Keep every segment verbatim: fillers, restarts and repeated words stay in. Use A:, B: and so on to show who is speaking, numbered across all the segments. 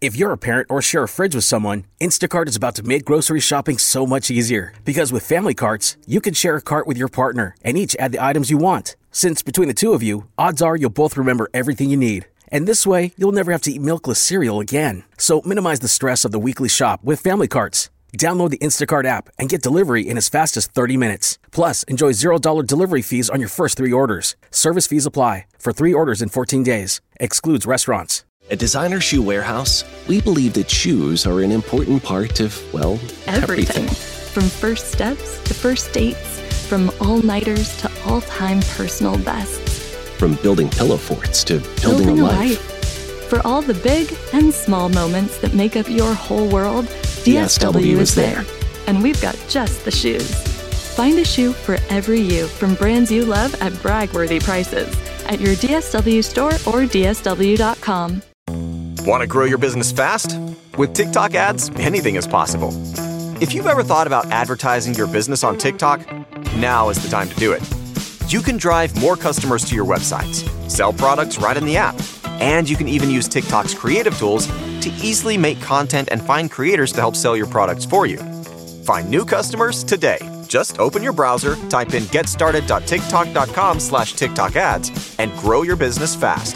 A: If you're a parent or share a fridge with someone, Instacart is about to make grocery shopping so much easier. Because with family carts, you can share a cart with your partner and each add the items you want. Since between the two of you, odds are you'll both remember everything you need. And this way, you'll never have to eat milkless cereal again. So minimize the stress of the weekly shop with family carts. Download the Instacart app and get delivery in as fast as thirty minutes. Plus, enjoy zero dollars delivery fees on your first three orders. Service fees apply for three orders in fourteen days. Excludes restaurants.
B: At Designer Shoe Warehouse, we believe that shoes are an important part of, well, everything.
C: everything. From first steps to first dates, from all-nighters to all-time personal bests.
B: From building pillow forts to building,
C: building
B: a,
C: a
B: life.
C: life. For all the big and small moments that make up your whole world, D S W is there. And we've got just the shoes. Find a shoe for every you from brands you love at brag-worthy prices at your D S W store or D S W dot com.
D: Want to grow your business fast? With TikTok ads, anything is possible. If you've ever thought about advertising your business on TikTok, now is the time to do it. You can drive more customers to your websites, sell products right in the app, and you can even use TikTok's creative tools to easily make content and find creators to help sell your products for you. Find new customers today. Just open your browser, type in getstarted.tiktok.com slash TikTok ads, and grow your business fast.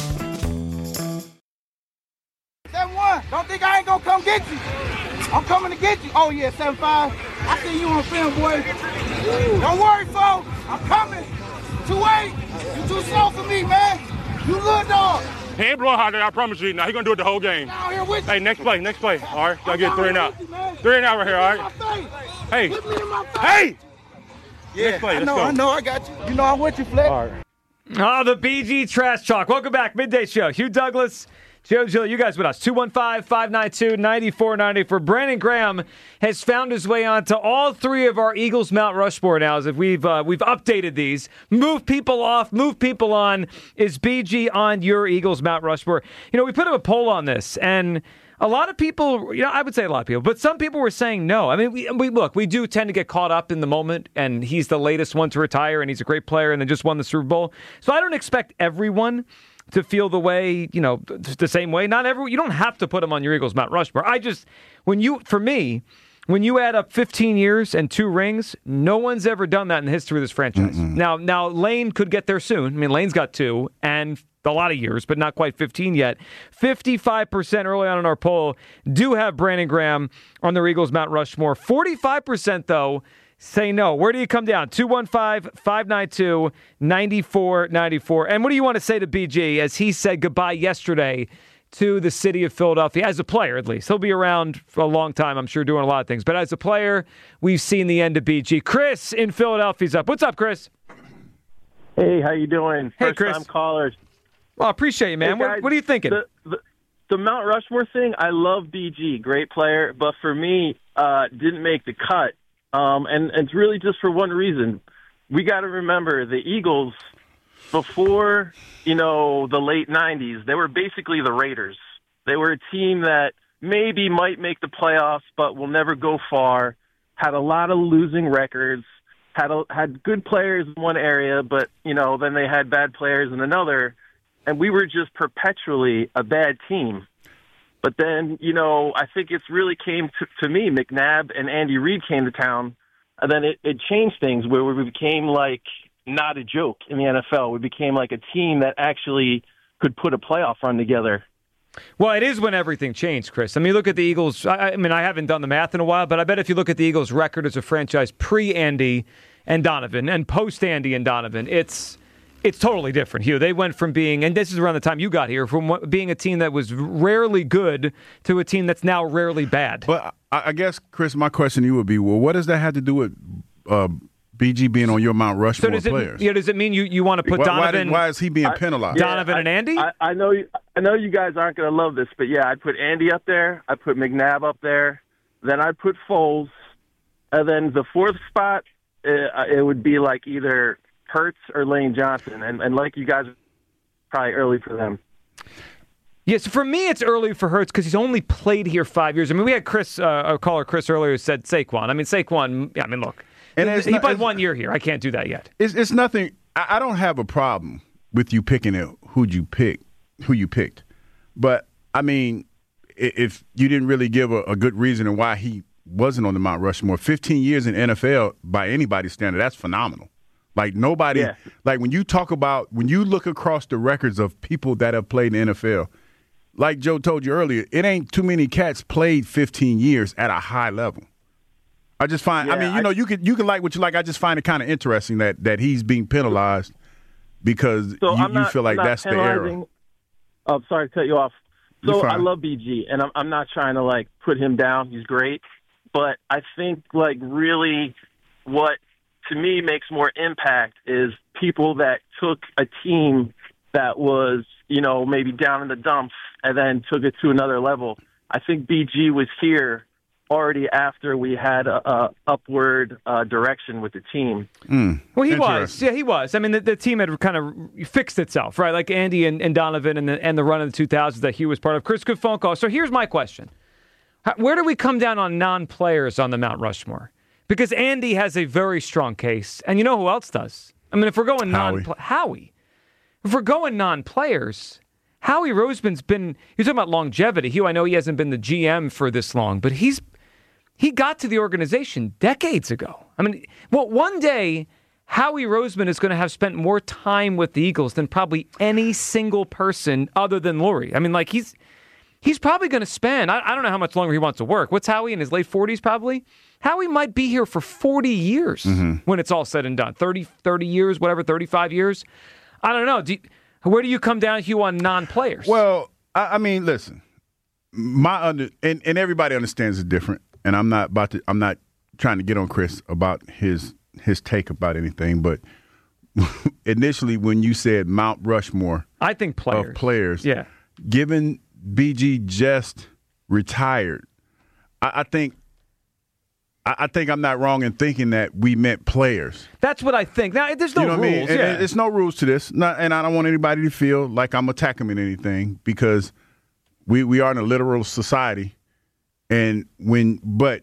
E: seven one, don't think I ain't gonna come get you. I'm coming to get you. Oh yeah, seven five. I see you on film, boy. Don't worry, folks. I'm coming. two eight. You too slow for me, man. You little dog.
F: He ain't blowing hot, I promise you. Now he gonna do it the whole game.
E: Down here with
F: hey,
E: you.
F: next play, next play. All right, gotta get three and out.
E: You,
F: three and out right here, all right? Hey.
E: Look me in my face.
F: Hey!
E: Yeah,
F: next play,
E: I
F: let's
E: know,
F: go.
E: I know, I got you. You know I'm with you, Flex.
F: All right.
G: Oh, the B G Trash Talk. Welcome back. Midday Show. Hugh Douglas, Joe Gill, you guys with us. two one five, five nine two, nine four nine zero. For Brandon Graham has found his way onto all three of our Eagles Mount Rushmore now. As if we've uh, we've updated these, move people off, move people on. Is B G on your Eagles Mount Rushmore? You know, we put up a poll on this, and a lot of people, you know, I would say a lot of people, but some people were saying no. I mean, we, we look, we do tend to get caught up in the moment, and he's the latest one to retire, and he's a great player, and then just won the Super Bowl. So I don't expect everyone to feel the way, you know, the same way. Not everyone. You don't have to put him on your Eagles Mount Rushmore. I just, when you, for me, when you add up fifteen years and two rings, no one's ever done that in the history of this franchise. Mm-mm. Now, now Lane could get there soon. I mean, Lane's got two and a lot of years, but not quite fifteen yet. fifty-five percent early on in our poll do have Brandon Graham on the Eagles Mount Rushmore. forty-five percent, though, say no. Where do you come down? two one five, five nine two, nine four nine four. And what do you want to say to B G as he said goodbye yesterday to the city of Philadelphia, as a player at least? He'll be around for a long time, I'm sure, doing a lot of things. But as a player, we've seen the end of B G. Chris in Philadelphia's up. What's up, Chris?
H: Hey, how you doing?
G: Hey,
H: First
G: Chris.
H: time callers.
G: Well, I appreciate you, man.
H: Hey, guys,
G: what, what are you thinking?
H: The, the, the Mount Rushmore thing, I love B G, great player, but for me, uh, didn't make the cut. Um, and, and it's really just for one reason. We got to remember the Eagles, before, you know, the late nineties, they were basically the Raiders. They were a team that maybe might make the playoffs, but will never go far, had a lot of losing records, had a, had good players in one area, but, you know, then they had bad players in another, and we were just perpetually a bad team. But then, you know, I think it's really came to, to me, McNabb and Andy Reid came to town, and then it, it changed things where we became like not a joke in the N F L. We became like a team that actually could put a playoff run together.
G: Well, it is when everything changed, Chris. I mean, look at the Eagles. I, I mean, I haven't done the math in a while, but I bet if you look at the Eagles' record as a franchise pre-Andy and Donovan and post-Andy and Donovan, it's it's totally different, Hugh. They went from being, and this is around the time you got here, from being a team that was rarely good to a team that's now rarely bad.
I: But I, I guess, Chris, my question to you would be, well, what does that have to do with uh, B G being on your Mount Rushmore
G: so does it,
I: players?
G: Yeah, does it mean you, you want to put
I: why,
G: Donovan?
I: Why, did, why is he being
H: I,
I: penalized?
G: Donovan
H: yeah,
G: and
H: I,
G: Andy?
H: I, I know you, I know you guys aren't going to love this, but yeah, I'd put Andy up there. I'd put McNabb up there. Then I'd put Foles. And then the fourth spot, uh, it would be like either Hurts or Lane Johnson. And, and like you guys, probably early for them.
G: Yes, for me, it's early for Hurts because he's only played here five years. I mean, we had Chris, uh, a caller Chris earlier who said Saquon. I mean, Saquon, yeah, I mean, look.
I: And
G: he
I: it's
G: he
I: not,
G: played
I: it's,
G: one year here. I can't do that yet.
I: It's, it's nothing. I, I don't have a problem with you picking it, who you pick, who you picked. But, I mean, if you didn't really give a, a good reason and why he wasn't on the Mount Rushmore. fifteen years in N F L, by anybody's standard, that's phenomenal. Like nobody, yeah. like when you talk about, when you look across the records of people that have played in the N F L, like Joe told you earlier, it ain't too many cats played fifteen years at a high level. I just find, yeah, I mean, you I, know, you can you can like what you like. I just find it kind of interesting that that he's being penalized because so you, not, you feel like that's the era.
H: Oh, sorry to cut you off. So I love B G, and I'm, I'm not trying to like put him down. He's great, but I think like really what to me makes more impact is people that took a team that was, you know, maybe down in the dumps and then took it to another level. I think B G was here already after we had a, a upward uh, direction with the team.
I: Mm,
G: well, he was. Yeah, he was. I mean, the, the team had kind of fixed itself, right? Like Andy and, and Donovan and the, and the run of the two thousands that Hugh was part of. Chris, good phone call. So here's my question. How, where do we come down on non-players on the Mount Rushmore? Because Andy has a very strong case, and you know who else does? I mean, if we're going non Howie. Howie. If we're going non-players, Howie Roseman's been, you're talking about longevity. Hugh, I know he hasn't been the G M for this long, but he's he got to the organization decades ago. I mean, well, one day, Howie Roseman is going to have spent more time with the Eagles than probably any single person other than Lurie. I mean, like, he's he's probably going to spend, I, I don't know how much longer he wants to work. What's Howie, in his late forties probably? Howie might be here for forty years mm-hmm. when it's all said and done. thirty, thirty years, whatever, thirty-five years. I don't know. Do you, where do you come down, Hugh, on non-players?
I: Well, I, I mean, listen, my under and, and everybody understands it's different. And I'm not about to. I'm not trying to get on Chris about his his take about anything. But initially, when you said Mount Rushmore,
G: I think players.
I: of players,
G: yeah.
I: Given B G just retired, I, I think. I, I think I'm not wrong in thinking that we meant players.
G: That's what I think. Now, there's no
I: you know
G: rules.
I: What I mean?
G: Yeah.
I: And, and there's no rules to this, not, and I don't want anybody to feel like I'm attacking them in anything because we we are in a literal society. And when, but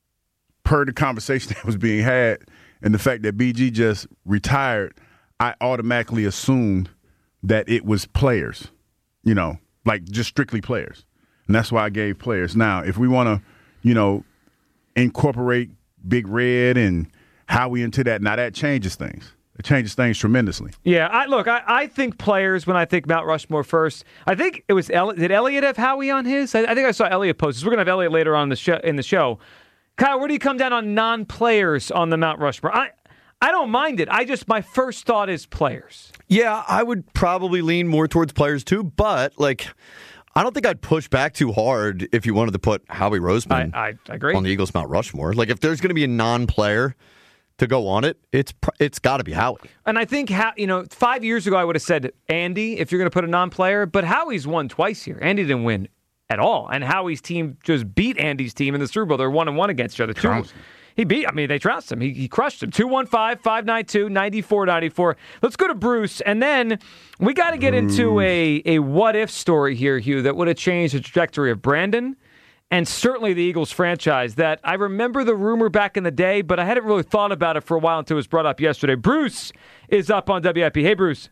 I: per the conversation that was being had and the fact that B G just retired, I automatically assumed that it was players, you know, like just strictly players. And that's why I gave players. Now, if we want to, you know, incorporate Big Red and Howie into that, now that changes things. It changes things tremendously.
G: Yeah, I, look, I, I think players when I think Mount Rushmore first. I think it was El- did Elliot have Howie on his? I, I think I saw Elliot post this. We're gonna have Elliot later on in the show. In the show, Kyle, where do you come down on non-players on the Mount Rushmore? I I don't mind it. I just my first thought is players.
J: Yeah, I would probably lean more towards players too, but like. I don't think I'd push back too hard if you wanted to put Howie Roseman
G: I, I agree.
J: on the Eagles Mount Rushmore. Like if there's going to be a non-player to go on it, it's it's got to be Howie.
G: And I think how you know five years ago I would have said Andy if you're going to put a non-player, but Howie's won twice here. Andy didn't win at all, and Howie's team just beat Andy's team in the Super Bowl. They're one and one against each other. Two, he beat. I mean, they trounced him. He, he crushed him. two one five, five nine two, nine four nine four. Let's go to Bruce, and then we got to get into a a what if story here, Hugh, that would have changed the trajectory of Brandon. And certainly the Eagles franchise that I remember the rumor back in the day, but I hadn't really thought about it for a while until it was brought up yesterday. Bruce is up on W I P. Hey, Bruce.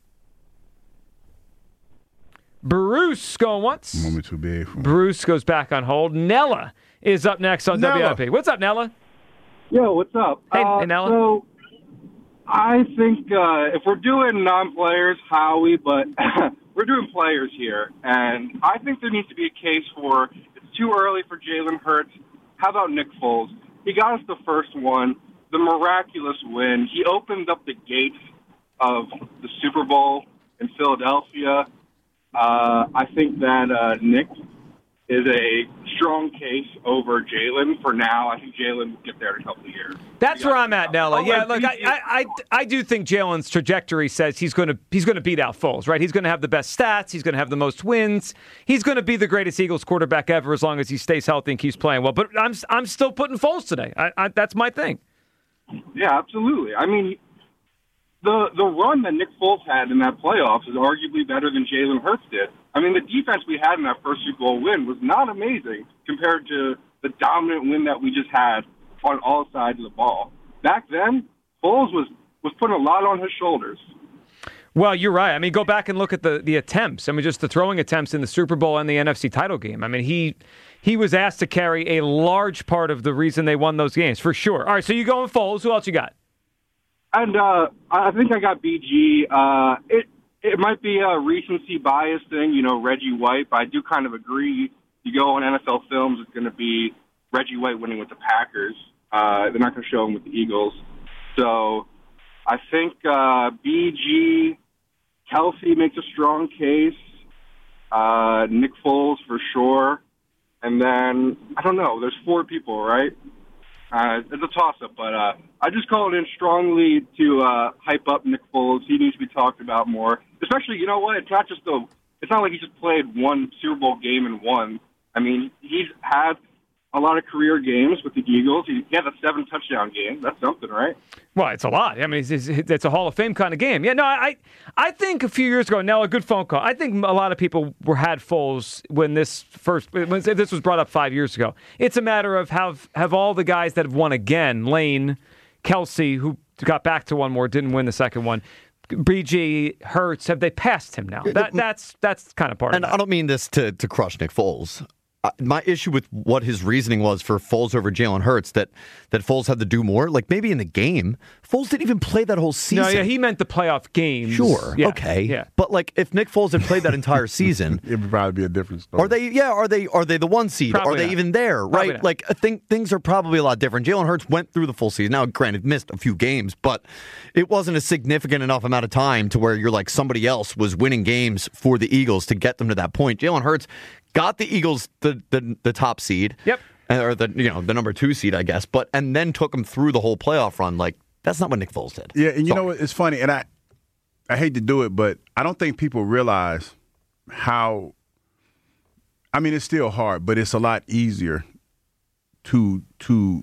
G: Bruce going once.
I: Moment too big for
G: Bruce goes back on hold. Nella is up next on
I: Nella.
G: W I P. What's up, Nella?
K: Yo, what's up?
G: Hey,
K: uh,
G: hey Nella.
K: So I think uh, if we're doing non-players, Howie, but we're doing players here. And I think there needs to be a case for too early for Jalen Hurts. How about Nick Foles? He got us the first one, the miraculous win. He opened up the gates of the Super Bowl in Philadelphia. Uh, I think that uh, Nick is a strong case over Jalen for now. I think Jalen will get there in a couple of years.
G: That's where I'm at, Nella.
K: Oh,
G: yeah, look, I, I, I, I do think Jalen's trajectory says he's going to he's going to beat out Foles, right? He's going to have the best stats. He's going to have the most wins. He's going to be the greatest Eagles quarterback ever as long as he stays healthy and keeps playing well. But I'm I'm still putting Foles today. I, I, that's my thing.
K: Yeah, absolutely. I mean, the the run that Nick Foles had in that playoffs is arguably better than Jalen Hurts did. I mean, the defense we had in that first Super Bowl win was not amazing compared to the dominant win that we just had on all sides of the ball. Back then, Foles was, was putting a lot on his shoulders.
G: Well, you're right. I mean, go back and look at the, the attempts. I mean, just the throwing attempts in the Super Bowl and the N F C title game. I mean, he he was asked to carry a large part of the reason they won those games, for sure. All right, so you going Foles. Who else you got?
K: And uh, I think I got B G. Uh, it it might be a recency bias thing, you know, Reggie White, but I do kind of agree. You go on N F L Films, it's going to be Reggie White winning with the Packers. Uh, they're not going to show him with the Eagles. So I think uh, B G, Kelsey makes a strong case. Uh, Nick Foles for sure. And then, I don't know, there's four people, right? Uh, it's a toss-up, but uh, I just called in strongly to uh, hype up Nick Foles. He needs to be talked about more. Especially, you know what, it's not just the, it's not like he just played one Super Bowl game and won. I mean, he's had a lot of career games with the Eagles. He had a seven touchdown game. That's something, right?
G: Well, it's a lot. I mean, it's, it's, it's a Hall of Fame kind of game. Yeah, no, I I think a few years ago, now a good phone call. I think a lot of people were had Foles when this first when this was brought up five years ago. It's a matter of have have all the guys that have won again, Lane, Kelsey, who got back to one more, didn't win the second one. B G, Hurts, have they passed him now? That that's that's kind of part
J: and
G: of it.
J: I don't mean this to to crush Nick Foles. Uh, my issue with what his reasoning was for Foles over Jalen Hurts, that that Foles had to do more, like maybe in the game. Foles didn't even play that whole season.
G: No, yeah, he meant the playoff games.
J: Sure,
G: yeah,
J: okay,
G: yeah.
J: But like, if Nick Foles had played that entire season,
I: it would probably be a different story.
J: Are they? Yeah, are they? Are they the one seed?
G: Probably
J: are they
G: not.
J: even there?
G: Probably
J: Right?
G: not.
J: Like, I think things are probably a lot different. Jalen Hurts went through the full season. Now, granted, missed a few games, but it wasn't a significant enough amount of time to where you're like somebody else was winning games for the Eagles to get them to that point. Jalen Hurts got the Eagles the, the the top seed.
G: Yep.
J: Or the you know the number two seed, I guess, but and then took them through the whole playoff run. Like, that's not what Nick Foles did.
I: Yeah, and you
J: Sorry.
I: know what? It's funny, and I I hate to do it, but I don't think people realize how. I mean, it's still hard, but it's a lot easier to to.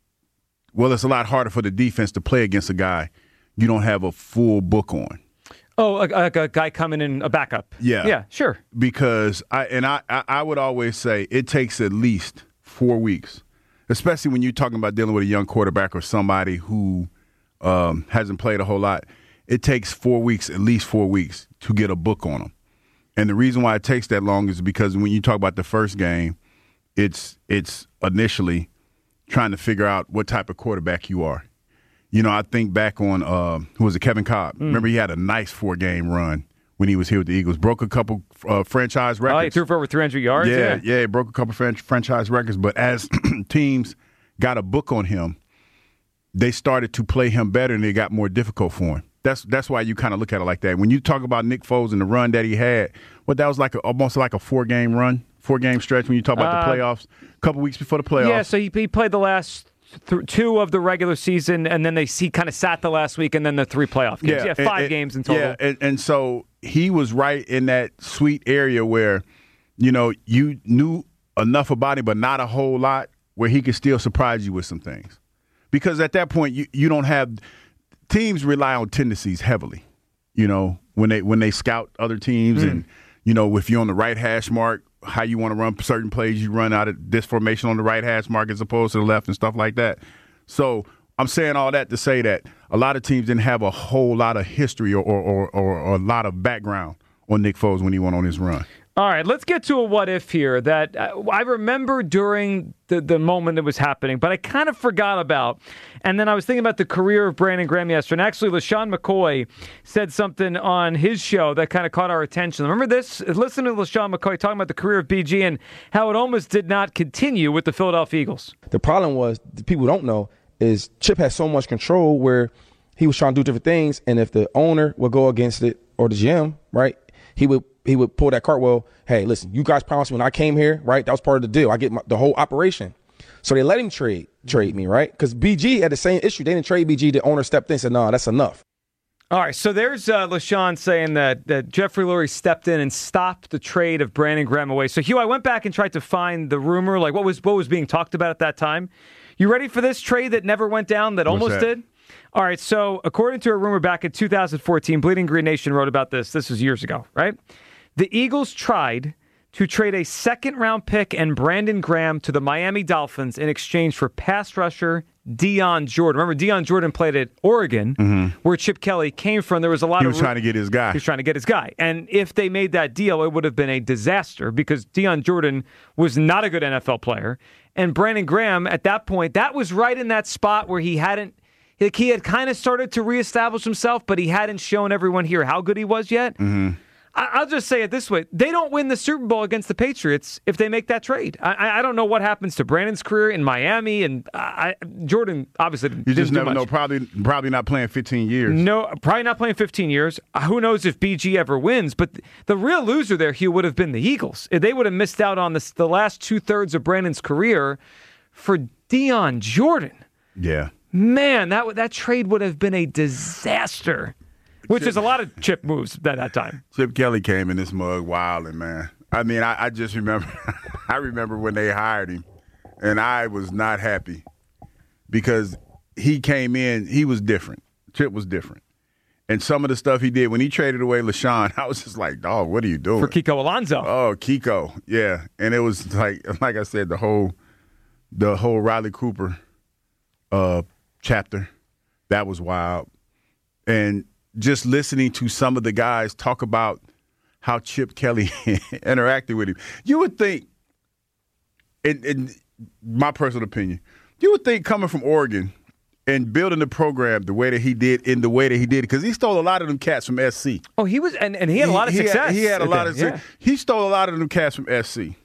I: Well, it's a lot harder for the defense to play against a guy you don't have a full book on.
G: Oh, like a, a guy coming in a backup.
I: Yeah,
G: yeah, sure.
I: Because I and I I would always say it takes at least four weeks, especially when you're talking about dealing with a young quarterback or somebody who um, hasn't played a whole lot. It takes four weeks, at least four weeks, to get a book on them. And the reason why it takes that long is because when you talk about the first game, it's it's initially trying to figure out what type of quarterback you are. You know, I think back on, uh, who was it, Kevin Cobb. Mm. Remember, he had a nice four-game run when he was here with the Eagles. Broke a couple uh, franchise records.
G: Oh, he threw for over three hundred yards?
I: Yeah,
G: Yeah,
I: yeah, he broke a couple fran- franchise records. But as teams got a book on him, they started to play him better, and it got more difficult for him. That's that's why you kind of look at it like that. When you talk about Nick Foles and the run that he had, well, that was like a, almost like a four-game run, four-game stretch when you talk about
G: Uh,
I: the playoffs, a couple weeks before the playoffs.
G: Yeah, so he, he played the last th- two of the regular season, and then they he kind of sat the last week, and then the three playoff games. Yeah,
I: and-
G: five
I: and-
G: games in total.
I: Yeah, and, and so he was right in that sweet area where, you know, you knew enough about him, but not a whole lot, where he could still surprise you with some things. Because at that point, you, you don't have – teams rely on tendencies heavily, you know, when they when they scout other teams
G: Mm.
I: and, you know, if you're on the right hash mark, how you want to run certain plays, you run out of this formation on the right hash mark as opposed to the left and stuff like that. So I'm saying all that to say that a lot of teams didn't have a whole lot of history or or, or, or, or a lot of background on Nick Foles when he went on his run.
G: All right, let's get to a what if here that uh, I remember during the, the moment it was happening, but I kind of forgot about. And then I was thinking about the career of Brandon Graham yesterday. And actually, LaShawn McCoy said something on his show that kind of caught our attention. Remember this? Listen to LaShawn McCoy talking about the career of B G and how it almost did not continue with the Philadelphia Eagles.
L: The problem was, the people don't know, is Chip had so much control where he was trying to do different things. And if the owner would go against it or the G M, right, he would he would pull that cart. Well, hey, listen, you guys promised me when I came here, right? That was part of the deal. I get my, the whole operation. So they let him trade trade me, right? Because B G had the same issue. They didn't trade B G. The owner stepped in and said, no, that's enough.
G: All right, so there's uh, LaShawn saying that, that Jeffrey Lurie stepped in and stopped the trade of Brandon Graham away. So, Hugh, I went back and tried to find the rumor, like what was what was being talked about at that time. You ready for this trade that never went down that
I: What's
G: almost
I: that?
G: did? All right, so according to a rumor back in two thousand fourteen, Bleeding Green Nation wrote about this. This was years ago, right? The Eagles tried to trade a second-round pick and Brandon Graham to the Miami Dolphins in exchange for pass rusher Dion Jordan. Remember, Dion Jordan played at Oregon, mm-hmm. where Chip Kelly came from. There was a lot
I: he
G: of...
I: He was trying to get his guy.
G: He was trying to get his guy. And if they made that deal, it would have been a disaster because Dion Jordan was not a good N F L player. And Brandon Graham, at that point, that was right in that spot where he hadn't... Like he had kind of started to reestablish himself, but he hadn't shown everyone here how good he was yet.
I: Mm-hmm.
G: I'll just say it this way. They don't win the Super Bowl against the Patriots if they make that trade. I, I don't know what happens to Brandon's career in Miami, and I, Jordan obviously didn't
I: You just
G: do
I: never
G: much.
I: know. Probably probably not playing fifteen years.
G: No, probably not playing fifteen years. Who knows if B G ever wins? But the real loser there, Hugh, would have been the Eagles. They would have missed out on this, the last two-thirds of Brandon's career for Dion Jordan.
I: Yeah.
G: Man, that that trade would have been a disaster. Which Chip, is a lot of Chip moves at that time.
I: Chip Kelly came in this mug wilding, man. I mean, I, I just remember, I remember when they hired him, and I was not happy because he came in, he was different. Chip was different. And some of the stuff he did, when he traded away LaShawn, I was just like, dog, what are you doing?
G: For Kiko Alonso.
I: Oh, Kiko, yeah. And it was like, like I said, the whole, the whole Riley Cooper uh, chapter, that was wild. And just listening to some of the guys talk about how Chip Kelly interacted with him, you would think, in, in my personal opinion, you would think coming from Oregon and building the program the way that he did in the way that he did, because he stole a lot of them cats from S C.
G: Oh, he was, and, and he had a lot of
I: he,
G: success.
I: He had, he had a lot
G: then,
I: of success. Yeah. He stole a lot of them cats from S C.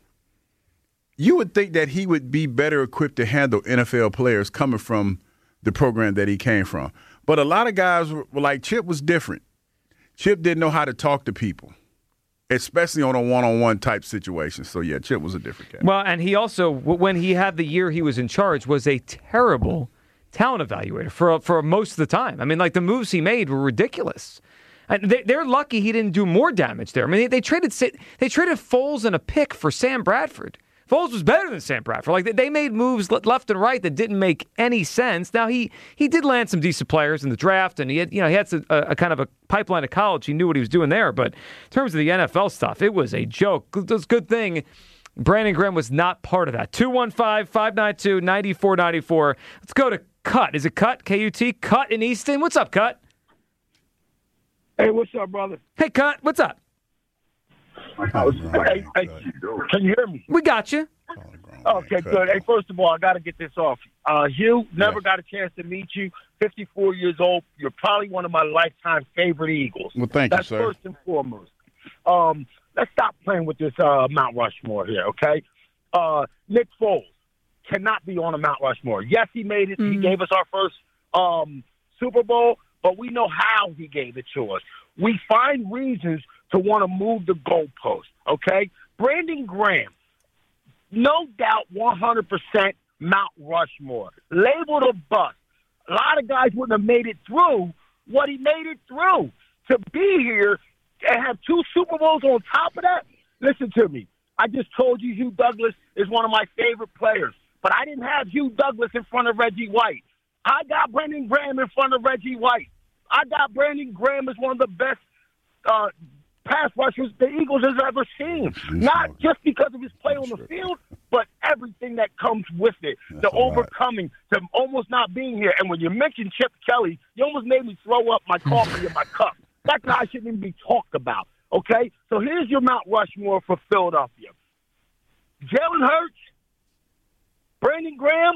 I: You would think that he would be better equipped to handle N F L players coming from the program that he came from. But a lot of guys were like, Chip was different. Chip didn't know how to talk to people, especially on a one-on-one type situation. So, yeah, Chip was a different guy.
G: Well, and he also, when he had the year he was in charge, was a terrible talent evaluator for for most of the time. I mean, like, the moves he made were ridiculous. And they, they're lucky he didn't do more damage there. I mean, they, they traded they traded Foles and a pick for Sam Bradford. Foles was better than Sam Bradford. Like, they made moves left and right that didn't make any sense. Now, he he did land some decent players in the draft, and he had, you know, he had a, a kind of a pipeline of college. He knew what he was doing there. But in terms of the N F L stuff, it was a joke. It was a good thing Brandon Graham was not part of that. two one five, five nine two, nine four nine four. Let's go to Cut. Is it Cut? K U T? Cut in Easton. What's up, Cut?
M: Hey, what's up, brother?
G: Hey, Cut. What's up?
M: Hey, hey, can you hear me?
G: We got you.
M: Okay, good. Hey, first of all, I got to get this off. Uh, Hugh, never yeah. got a chance to meet you. fifty-four years old. You're probably one of my lifetime favorite Eagles.
I: Well, thank
M: That's
I: you, sir.
M: That's first and foremost. Um, let's stop playing with this uh, Mount Rushmore here, okay? Uh, Nick Foles cannot be on a Mount Rushmore. Yes, he made it. Mm-hmm. He gave us our first um, Super Bowl, but we know how he gave it to us. We find reasons to want to move the goalpost, okay? Brandon Graham, no doubt one hundred percent Mount Rushmore. Labeled a bust. A lot of guys wouldn't have made it through what he made it through. To be here and have two Super Bowls on top of that, listen to me. I just told you Hugh Douglas is one of my favorite players, but I didn't have Hugh Douglas in front of Reggie White. I got Brandon Graham in front of Reggie White. I got Brandon Graham as one of the best uh, pass rushers the Eagles has ever seen. Not just because of his play on the field, but everything that comes with it. That's the overcoming, the almost not being here. And when you mentioned Chip Kelly, you almost made me throw up my coffee in my cup. That guy shouldn't even be talked about, okay? So here's your Mount Rushmore for Philadelphia. Jalen Hurts, Brandon Graham,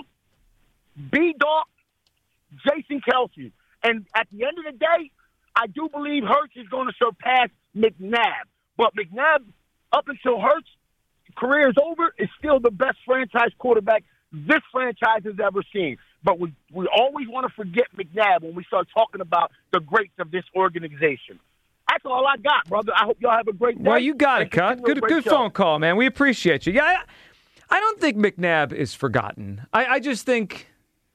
M: B-Dog, Jason Kelce. And at the end of the day, I do believe Hurts is going to surpass McNabb. But McNabb, up until Hurts' career is over, is still the best franchise quarterback this franchise has ever seen. But we, we always want to forget McNabb when we start talking about the greats of this organization. That's all I got, brother. I hope y'all have a great day.
G: Well, you got it, Cut. Good, good phone call, man. We appreciate you. Yeah, I, I don't think McNabb is forgotten. I, I just think...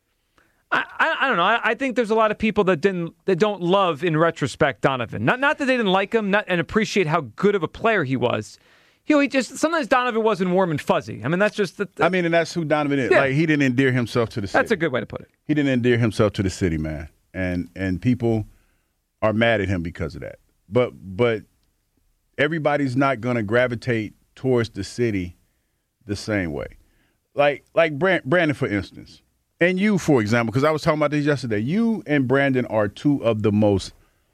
G: I, I, I don't know. I, I think there's a lot of people that didn't that don't love, in retrospect, Donovan. Not not that they didn't like him, not and appreciate how good of a player he was. You know, he just sometimes Donovan wasn't warm and fuzzy. I mean, that's just. The, the,
I: I mean, and that's who Donovan is.
G: Yeah.
I: Like, he didn't endear himself to the city.
G: That's a good way to put it.
I: He didn't endear himself to the city, man, and and people are mad at him because of that. But but everybody's not going to gravitate towards the city the same way. Like like Brand, Brandon, for instance. And you, for example, because I was talking about this yesterday, you and Brandon are two of the most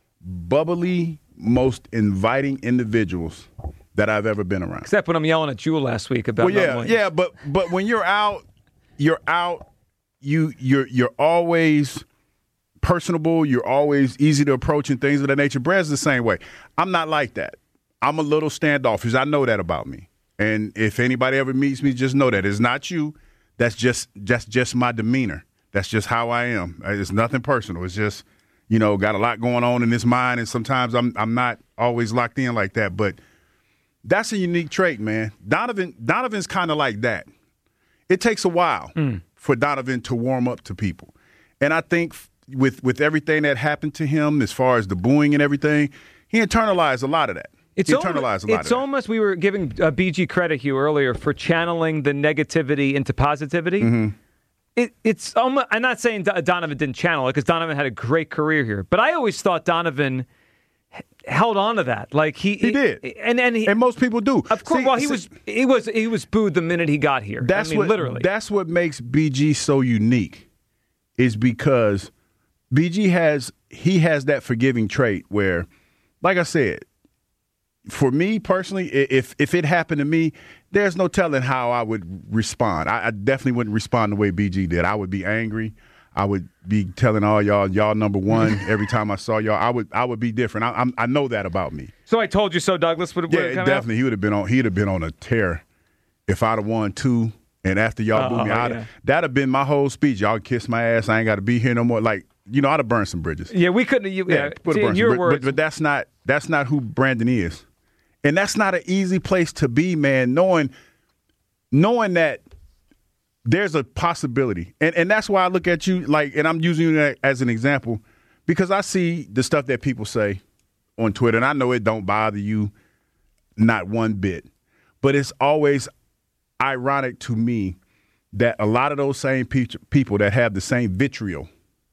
I: bubbly, most inviting individuals that I've ever been around.
G: Except when I'm yelling at Jewel last week about
I: well, yeah,
G: not winning.
I: yeah, but but when you're out, you're out. You you're you're always personable. You're always easy to approach and things of that nature. Brad's the same way. I'm not like that. I'm a little standoffish. I know that about me. And if anybody ever meets me, just know that it's not you. That's just just just my demeanor. That's just how I am. It's nothing personal. It's just, you know, got a lot going on in this mind, and sometimes I'm I'm not always locked in like that. But that's a unique trait, man. Donovan Donovan's kind of like that. It takes a while mm. for Donovan to warm up to people. And I think with with everything that happened to him as far as the booing and everything, he internalized a lot of that.
G: It's
I: he
G: almost,
I: internalized a lot
G: it's
I: of that. It's
G: almost, we were giving uh, B G credit, Hugh, earlier for channeling the negativity into positivity.
I: Mm-hmm.
G: It, it's almost, I'm not saying Donovan didn't channel it because Donovan had a great career here, but I always thought Donovan held on to that, like he,
I: he, he did,
G: and and, he,
I: and most people do.
G: Of course,
I: see,
G: well, he
I: see,
G: was he was he was booed the minute he got here.
I: That's
G: I mean,
I: what
G: literally.
I: That's what makes B G so unique, is because B G has he has that forgiving trait where, like I said, for me personally, if if it happened to me, there's no telling how I would respond. I, I definitely wouldn't respond the way B G did. I would be angry. I would be telling all y'all, y'all number one every time I saw y'all. I would, I would be different. I, I'm, I know that about me.
G: So I told you so, Douglas. Would, would
I: yeah,
G: it come
I: definitely.
G: out?
I: He would have been on. He'd have been on a tear if I'd have won two. And after y'all
G: Uh-oh,
I: booed me out,
G: yeah.
I: that'd have been my whole speech. Y'all kiss my ass. I ain't got to be here no more. Like, you know, I'd have burned some bridges.
G: Yeah, we couldn't. You, yeah,
I: yeah
G: see, in your
I: but,
G: words,
I: but, but that's not that's not who Brandon is, and that's not an easy place to be, man. Knowing knowing that. There's a possibility. And and that's why I look at you like, and I'm using you as an example, because I see the stuff that people say on Twitter, and I know it don't bother you not one bit. But it's always ironic to me that a lot of those same pe- people that have the same vitriol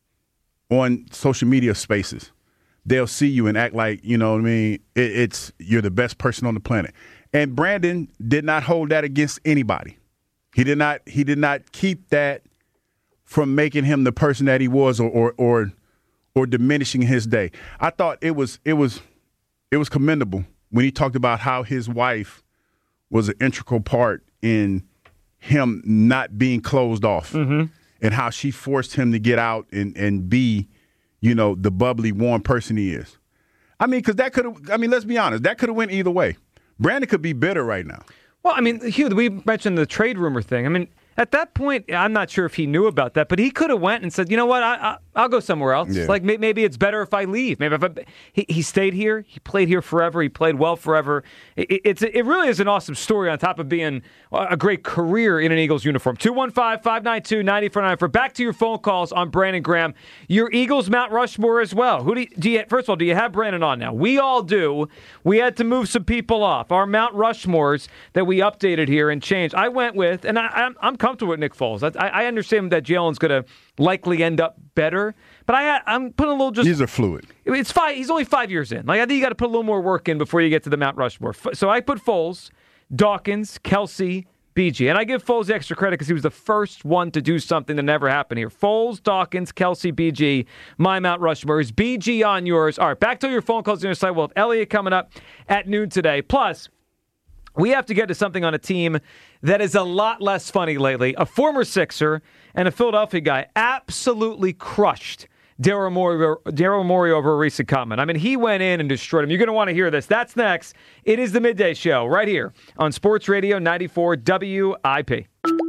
I: on social media spaces, they'll see you and act like, you know what I mean, it, it's you're the best person on the planet. And Brandon did not hold that against anybody. He did not. He did not keep that from making him the person that he was, or, or or or diminishing his day. I thought it was it was it was commendable when he talked about how his wife was an integral part in him not being closed off,
G: mm-hmm.
I: and how she forced him to get out and and be, you know, the bubbly, warm person he is. I mean, because that could have. I mean, let's be honest. That could have went either way. Brandon could be bitter right now.
G: Well, I mean, Hugh, we mentioned the trade rumor thing. I mean, at that point, I'm not sure if he knew about that, but he could have went and said, you know what, I, I, I'll go somewhere else.
I: Yeah.
G: Like, may, maybe it's better if I leave. Maybe if I, he, he stayed here. He played here forever. He played well forever. It, it's, it really is an awesome story on top of being a great career in an Eagles uniform. two one five, five nine two, nine four nine. For back to your phone calls on Brandon Graham. Your Eagles Mount Rushmore as well. Who do you, do you, first of all, do you have Brandon on now? We all do. We had to move some people off. Our Mount Rushmores that we updated here and changed. I went with, and I, I'm, I'm comfortable with Nick Foles. I, I understand that Jalen's going to likely end up better, but I, I'm putting a little just.
I: These are fluid.
G: It's five. He's only five years in. Like I think you got to put a little more work in before you get to the Mount Rushmore. So I put Foles, Dawkins, Kelsey, B G, and I give Foles the extra credit because he was the first one to do something that never happened here. Foles, Dawkins, Kelsey, B G. My Mount Rushmore is B G on yours. All right, back to your phone calls on your side. We'll have Elliot coming up at noon today. Plus, we have to get to something on a team that is a lot less funny lately. A former Sixer and a Philadelphia guy absolutely crushed Daryl Morey, Daryl Morey over a recent comment. I mean, he went in and destroyed him. You're going to want to hear this. That's next. It is the Midday Show right here on Sports Radio ninety-four W I P.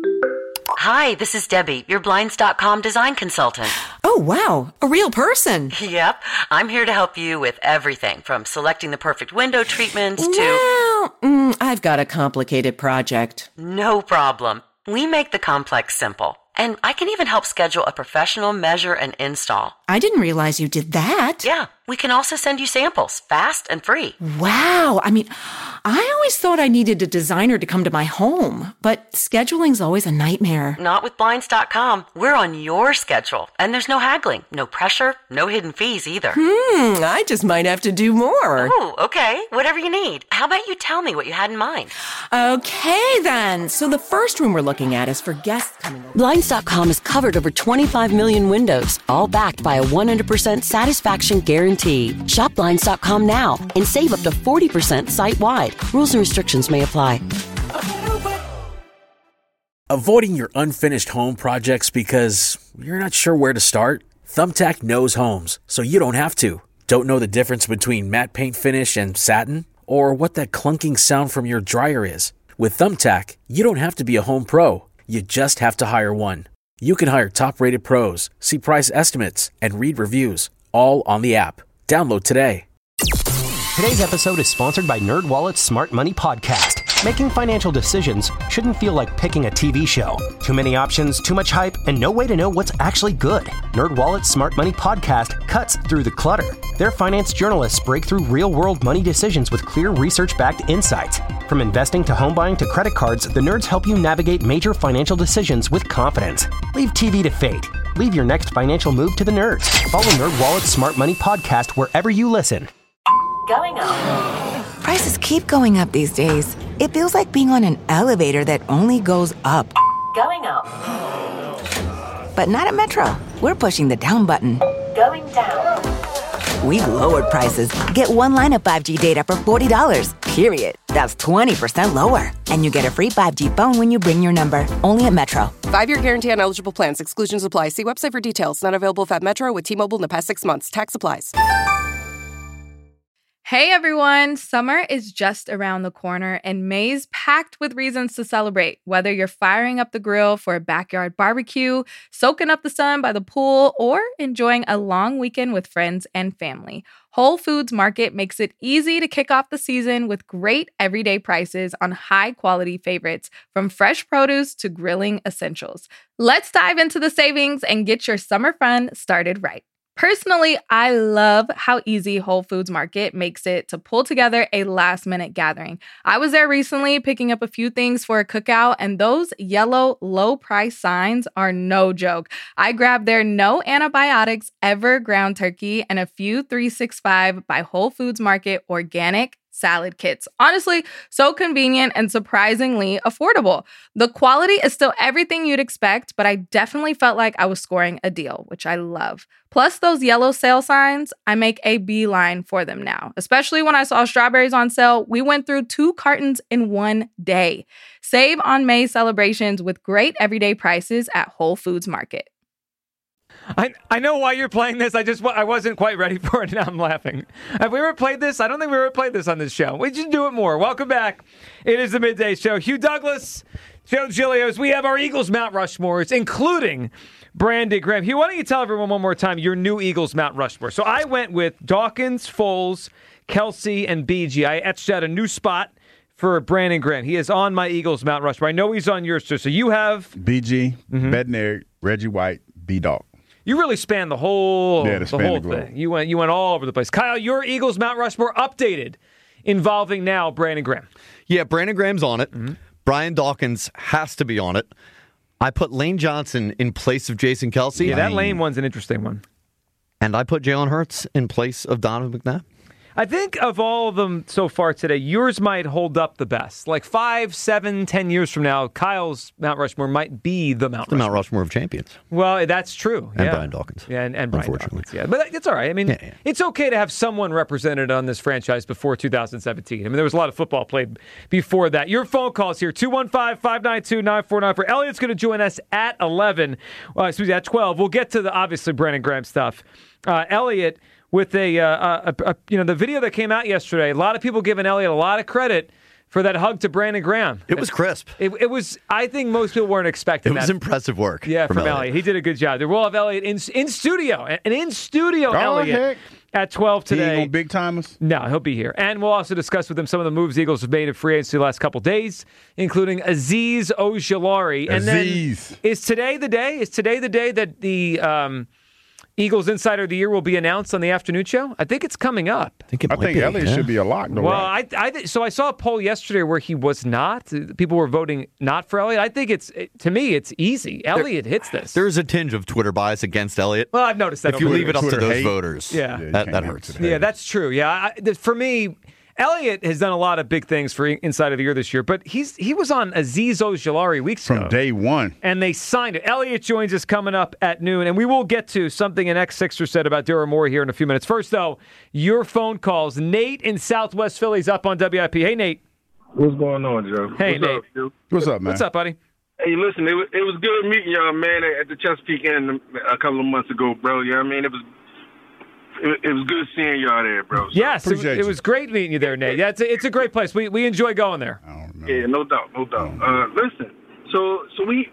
N: Hi, this is Debbie, your Blinds dot com design consultant.
O: Oh, wow. A real person.
N: Yep. I'm here to help you with everything from selecting the perfect window treatments to...
O: Well, mm, I've got a complicated project.
N: No problem. We make the complex simple. And I can even help schedule a professional measure and install.
O: I didn't realize you did that.
N: Yeah. We can also send you samples, fast and free.
O: Wow. I mean, I always thought I needed a designer to come to my home, but scheduling's always a nightmare.
N: Not with Blinds dot com. We're on your schedule, and there's no haggling, no pressure, no hidden fees either.
O: Hmm, I just might have to do more.
N: Oh, okay. Whatever you need. How about you tell me what you had in mind?
O: Okay, then. So the first room we're looking at is for guests coming over.
P: Blinds dot com has covered over twenty-five million windows, all backed by a one hundred percent satisfaction guarantee. Shop Blinds dot com now and save up to forty percent site-wide. Rules and restrictions may apply.
A: Avoiding your unfinished home projects because you're not sure where to start? Thumbtack knows homes, so you don't have to. Don't know the difference between matte paint finish and satin? Or what that clunking sound from your dryer is? With Thumbtack, you don't have to be a home pro. You just have to hire one. You can hire top-rated pros, see price estimates, and read reviews, all on the app. Download today.
Q: Today's episode is sponsored by NerdWallet's Smart Money Podcast. Making financial decisions shouldn't feel like picking a T V show. Too many options, too much hype, and no way to know what's actually good. NerdWallet's Smart Money Podcast cuts through the clutter. Their finance journalists break through real-world money decisions with clear research-backed insights. From investing to home buying to credit cards, the nerds help you navigate major financial decisions with confidence. Leave T V to fate. Leave your next financial move to the nerds. Follow NerdWallet's Smart Money Podcast wherever you listen.
R: Going up. Prices keep going up these days. It feels like being on an elevator that only goes up.
S: Going up.
R: But not at Metro. We're pushing the down button.
S: Going down.
R: We've lowered prices. Get one line of five G data for forty dollars, period. That's twenty percent lower. And you get a free five G phone when you bring your number. Only at Metro.
T: Five-year guarantee on eligible plans. Exclusions apply. See website for details. Not available at Metro with T-Mobile in the past six months. Tax applies.
U: Hey everyone, summer is just around the corner and May's packed with reasons to celebrate. Whether you're firing up the grill for a backyard barbecue, soaking up the sun by the pool, or enjoying a long weekend with friends and family, Whole Foods Market makes it easy to kick off the season with great everyday prices on high-quality favorites, from fresh produce to grilling essentials. Let's dive into the savings and get your summer fun started right. Personally, I love how easy Whole Foods Market makes it to pull together a last-minute gathering. I was there recently picking up a few things for a cookout, and those yellow low-price signs are no joke. I grabbed their no antibiotics ever ground turkey and a few three sixty-five by Whole Foods Market organic salad kits. Honestly, so convenient and surprisingly affordable. The quality is still everything you'd expect, but I definitely felt like I was scoring a deal, which I love. Plus those yellow sale signs, I make a beeline for them now. Especially when I saw strawberries on sale, we went through two cartons in one day. Save on May celebrations with great everyday prices at Whole Foods Market.
G: I I know why you're playing this. I just I wasn't quite ready for it, and now I'm laughing. Have we ever played this? I don't think we ever played this on this show. We should do it more. Welcome back. It is the Midday Show. Hugh Douglas, Joe Giglios. We have our Eagles Mount Rushmores, including Brandon Graham. Hugh, why don't you tell everyone one more time your new Eagles Mount Rushmore? So I went with Dawkins, Foles, Kelsey, and B G. I etched out a new spot for Brandon Graham. He is on my Eagles Mount Rushmore. I know he's on yours, too. So you have
I: B G, mm-hmm. Bednarik, Reggie White, B-Dog.
G: You really spanned the whole,
I: yeah,
G: the whole
I: the
G: thing. You went, you went all over the place. Kyle, your Eagles Mount Rushmore updated, involving now Brandon Graham.
J: Yeah, Brandon Graham's on it. Mm-hmm. Brian Dawkins has to be on it. I put Lane Johnson in place of Jason Kelsey.
G: Yeah, that Lane one's an interesting one.
J: And I put Jalen Hurts in place of Donovan McNabb.
G: I think of all of them so far today, yours might hold up the best. Like five, seven, ten years from now, Kyle's Mount Rushmore might be the Mount
J: the
G: Rushmore.
J: Mount Rushmore of champions.
G: Well, that's true.
J: And
G: yeah.
J: Brian Dawkins.
G: Yeah, and, and Brian
J: Unfortunately.
G: Dawkins. Yeah, but it's all right. I mean, yeah, yeah. It's okay to have someone represented on this franchise before two thousand seventeen. I mean, there was a lot of football played before that. Your phone calls here, two one five, five nine two, nine four nine four. Elliot's going to join us at eleven. Well, excuse me, at twelve. We'll get to the, obviously, Brandon Graham stuff. Uh, Elliot... With a, uh, a, a, you know, the video that came out yesterday, a lot of people giving Elliot a lot of credit for that hug to Brandon Graham.
J: It was crisp.
G: It, it was. I think most people weren't expecting
J: it
G: that.
J: It was impressive work.
G: Yeah,
J: from,
G: from
J: Elliot.
G: Elliot. He did a good job. We'll have Elliot in in studio, and in studio
I: oh,
G: Elliot
I: heck.
G: at twelve today.
I: He ain't gonna big time us?
G: No, he'll be here, and we'll also discuss with him some of the moves Eagles have made in free agency the last couple days, including Azeez Ojulari. And
I: Azeez.
G: then is today the day? Is today the day that the um, Eagles Insider of the Year will be announced on the afternoon show? I think it's coming up.
J: I think, it
I: I
J: might
I: think
J: be,
I: Elliott
J: yeah.
I: should be a lock. Though,
G: Well,
I: right?
G: I, I, so I saw a poll yesterday where he was not. People were voting not for Elliott. I think it's, to me, it's easy. Elliott hits this.
J: There's a tinge of Twitter bias against Elliott.
G: Well, I've noticed that.
J: If you
G: over
J: leave it up
I: Twitter
J: to those
I: hate.
J: voters,
G: Yeah.
I: Yeah, you
J: that,
I: can't
J: that
I: give it
J: hurts.
I: to the
G: Yeah,
I: haters.
G: that's true. Yeah, I, for me, Elliott has done a lot of big things for Inside of the Year this year, but he's he was on Aziz Ojulari weeks
I: From
G: ago.
I: day one.
G: And they signed it. Elliott joins us coming up at noon, and we will get to something an ex-Sixer said about Daryl Morey here in a few minutes. First, though, your phone calls. Nate in Southwest Philly's up on W I P. Hey, Nate.
B: What's going on, Joe?
G: Hey,
B: What's
G: Nate.
B: Up, dude?
I: What's up, man?
G: What's up, buddy?
B: Hey, listen, it was, it was good meeting y'all, man, at the Chesapeake Inn a couple of months ago, bro. You know what I mean? It was it, it was good seeing y'all there, bro. So,
G: Yes, it, it was great meeting you there, Nate. Yeah, it's a, it's a great place. We we enjoy going there.
B: Yeah, no doubt, no doubt. Uh, listen, so so we,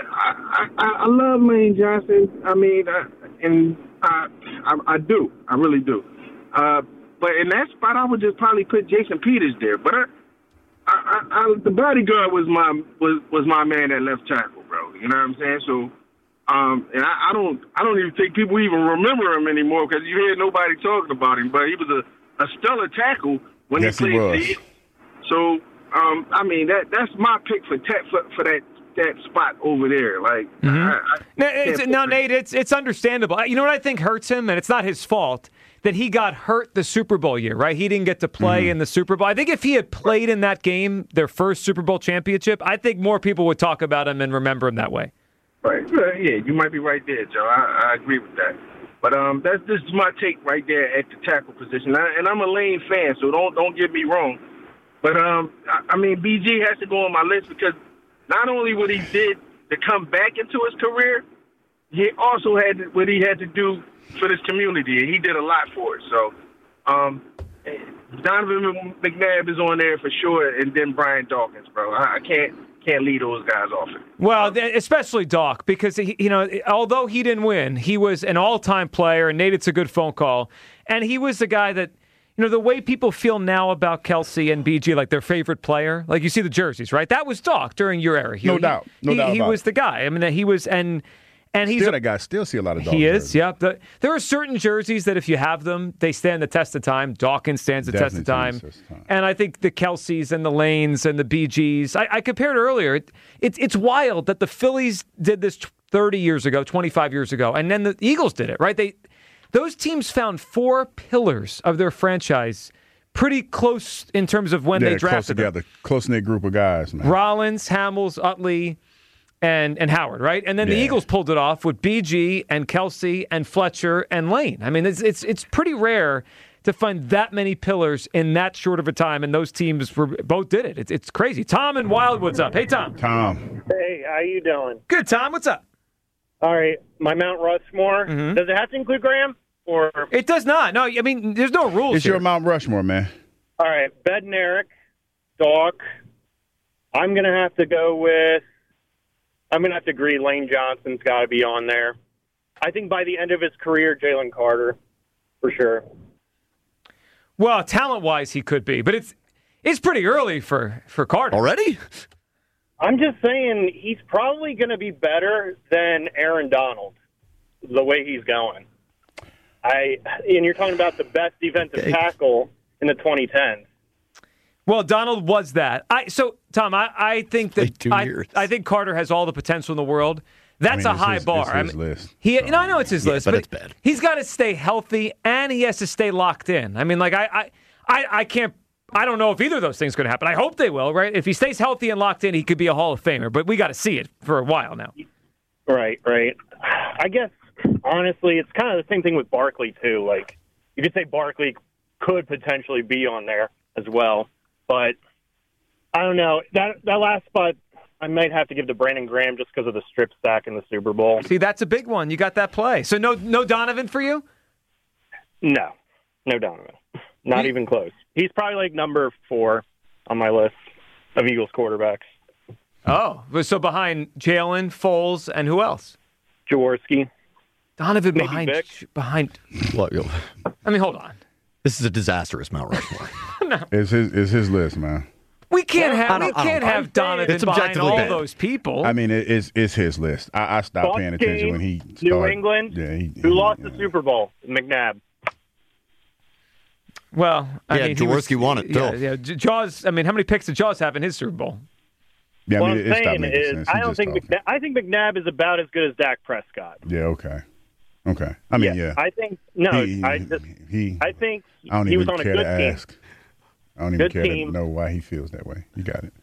B: I, I, I love Lane Johnson. I mean, I, and I, I I do, I really do. Uh, but in that spot, I would just probably put Jason Peters there. But I, I, I, I the bodyguard was my was was my man at left tackle, bro. You know what I'm saying? So. Um, and I, I don't, I don't even think people even remember him anymore because you hear nobody talking about him. But he was a, a stellar tackle when
I: Yes,
B: he
I: he
B: played.
I: was.
B: D. So, um, I mean, that that's my pick for ta- for, for that that spot over there. Like, I, I
G: Now,
B: can't
G: it's,
B: put
G: now,
B: him-
G: Nate, it's it's understandable. You know what I think hurts him, and it's not his fault that he got hurt the Super Bowl year, right? He didn't get to play in the Super Bowl. I think if he had played in that game, their first Super Bowl championship, I think more people would talk about him and remember him that way.
B: Right. Uh, yeah, you might be right there, Joe. I, I agree with that. But um, that's this is my take right there at the tackle position. I, and I'm a Lane fan, so don't don't get me wrong. But um, I, I mean, B G has to go on my list because not only what he did to come back into his career, he also had what he had to do for this community, and he did a lot for it. So, um, Donovan McNabb is on there for sure, and then Brian Dawkins, bro. I, I can't. Can't lead those guys off it.
G: Well, especially Doc, because he, you know, although he didn't win, he was an all-time player. And Nate, it's a good phone call, and he was the guy that, you know, the way people feel now about Kelsey and B G, like their favorite player, like you see the jerseys, right? That was Doc during your era. He,
I: No doubt. No
G: he,
I: doubt
G: He
I: about
G: was
I: it.
G: the guy. I mean, he was, and and he's
I: Still, that guy still see a lot of dogs.
G: He is, yeah. The, there are certain jerseys that if you have them, they stand the test of time. Dawkins stands the test of time.
I: Definitely stands the test of
G: And I think the Kelseys and the Lanes and the B Gs, I, I compared earlier. It, it, it's wild that the Phillies did this thirty years ago, twenty-five years ago, and then the Eagles did it, right? They Those teams found four pillars of their franchise pretty close in terms of when
I: yeah,
G: they drafted
I: close together,
G: them.
I: close-knit group of guys, man.
G: Rollins, Hamels, Utley, and and Howard, right? And then the
I: Yeah.
G: Eagles pulled it off with B G and Kelsey and Fletcher and Lane. I mean, it's it's it's pretty rare to find that many pillars in that short of a time, and those teams were both did it. It's it's crazy. Tom and Wildwood's up. Hey, Tom.
I: Tom.
V: Hey, how you doing?
G: Good, Tom. What's up?
V: All right, my Mount Rushmore.
G: Mhm.
V: Does it have to include Graham? Or
G: It does not. No, I mean, there's no rules
I: It's
G: here.
I: your Mount Rushmore, man.
V: all right, Bednarik, Doc. I'm gonna have to go with. I'm gonna have to agree. Lane Johnson's got to be on there. I think by the end of his career, Jalen Carter, for sure.
G: Well, talent-wise, he could be, but it's it's pretty early for, for Carter.
J: Already?
V: I'm just saying he's probably going to be better than Aaron Donald, the way he's going. I and you're talking about the best defensive
G: Okay.
V: tackle in the twenty tens.
G: Well, Donald was that. I so Tom, I, I think that
J: two
G: I,
J: years.
G: I think Carter has all the potential in the world. That's
I: I
G: a
I: mean, it's
G: high
I: his-
G: bar.
I: it's
G: I
I: his
G: mean,
I: list.
G: He, you know, I know it's his
J: Yeah,
G: list,
J: but
G: but
J: it's bad.
G: he's got to stay healthy and he has to stay locked in. I mean, like I, I, I, I can't. I don't know if either of those things are going to happen. I hope they will. Right? If he stays healthy and locked in, he could be a Hall of Famer. But we got to see it for a while now.
V: Right, right. I guess honestly, it's kind of the same thing with Barkley too. Like you could say Barkley could potentially be on there as well, but I don't know that that last spot. I might have to give to Brandon Graham just because of the strip sack in the Super Bowl.
G: See, that's a big one. You got that play. So no, no Donovan for you.
V: No, no Donovan. Not even close. He's probably like number four on my list of Eagles quarterbacks.
G: Oh, so behind Jalen, Foles, and who else?
V: Jaworski.
G: Donovan
V: Maybe
G: behind
V: Vic.
G: behind.
J: What, yo,
G: I mean, hold on.
J: this is a disastrous Mount Rushmore.
I: It's his, it's his list, man.
G: We can't
J: I
G: have
J: don't-
G: we
J: I don't
G: can't
J: know.
G: have Donovan
J: It's
G: behind
J: objectively
G: all
J: bad.
G: those people.
I: I mean, it, it's it's his list. I, I stopped
V: Bucks
I: paying attention
V: team,
I: when he
V: New
I: started.
V: England,
I: Yeah, he,
V: who lost the Super Bowl, McNabb.
G: Well, I
J: Yeah,
G: mean, he was-
J: Jaworski won it,
G: Yeah,
J: too.
G: yeah. J- Jaws. I mean, how many picks did Jaws have in his Super Bowl?
I: Yeah, I
V: what
I: mean,
V: I'm
I: it, it stopped
V: saying
I: making
V: is,
I: sense. He
V: I don't
I: just
V: think
I: talking.
V: McNabb, I think McNabb is about as good as Dak Prescott.
I: Yeah, okay, okay. I mean, yeah.
V: I think no.
I: He-
V: I just
I: he.
V: I think
I: I don't
V: he
I: even
V: was on a
I: care
V: good
I: to
V: team.
I: ask. I don't even
V: Good
I: care
V: team.
I: to know why he feels that way. You got it.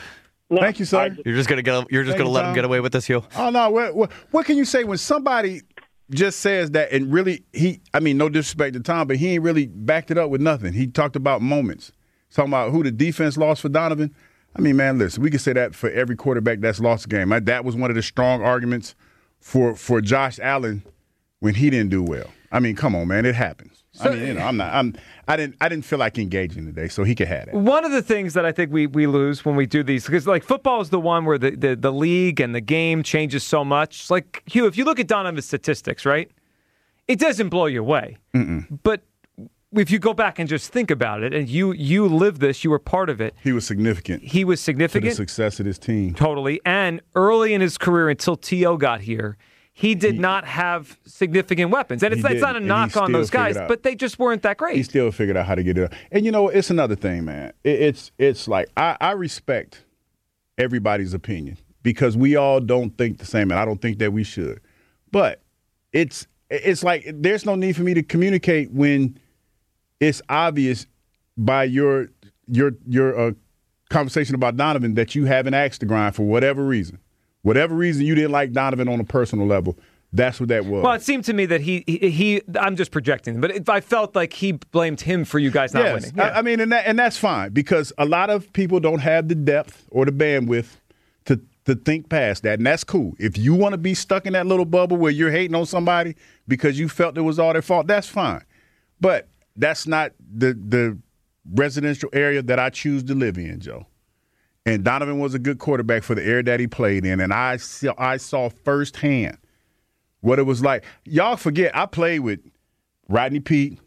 V: No,
I: Thank you, sir.
V: I just-
J: You're just gonna get. You're just
I: Thank
J: gonna
I: you,
J: let him
I: Tom.
J: get away with this, Hugh.
I: Oh no! What, what what can you say when somebody just says that and really he? I mean, no disrespect to Tom, but he ain't really backed it up with nothing. He talked about moments, talking about who the defense lost for Donovan. I mean, man, listen, we can say that for every quarterback that's lost a game. I, that was one of the strong arguments for for Josh Allen when he didn't do well. I mean, come on, man, it happens.
G: So-
I: I mean, you know, I'm not. I'm. I didn't. I didn't feel like engaging today, so he could have it.
G: One of the things that I think we, we lose when we do these, because like football is the one where the, the, the league and the game changes so much. Like, Hugh, if you look at Donovan's statistics, right, it doesn't blow you away.
I: Mm-mm.
G: But if you go back and just think about it, and you you lived this, you were part of it.
I: He was significant.
G: He was
I: To the
G: significant.
I: success of this team.
G: Totally. And early in his career, until T O got here, he did not have significant weapons. And it's,
I: He
G: it's not a
I: didn't, and he
G: knock on
I: still
G: those guys,
I: figured out.
G: but they just weren't that
I: He
G: great.
I: still figured out how to get it up. And you know, it's another thing, man. It, it's it's like I, I respect everybody's opinion because we all don't think the same, and I don't think that we should. But it's it's like there's no need for me to communicate when it's obvious by your your your uh, conversation about Donovan that you haven't asked to grind for whatever reason. Whatever reason you didn't like Donovan on a personal level, that's what that was.
G: Well, it seemed to me that he, he, he I'm just projecting, but if I felt like he blamed him for you guys not
I: yes.
G: winning.
I: I, I mean, and that, and that's fine because a lot of people don't have the depth or the bandwidth to to think past that, and that's cool. If you want to be stuck in that little bubble where you're hating on somebody because you felt it was all their fault, that's fine. But that's not the the residential area that I choose to live in, Joe. And Donovan was a good quarterback for the area that he played in, and I saw, I saw firsthand what it was like. Y'all forget, I played with Rodney Peete,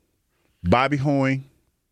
I: Bobby Hoying,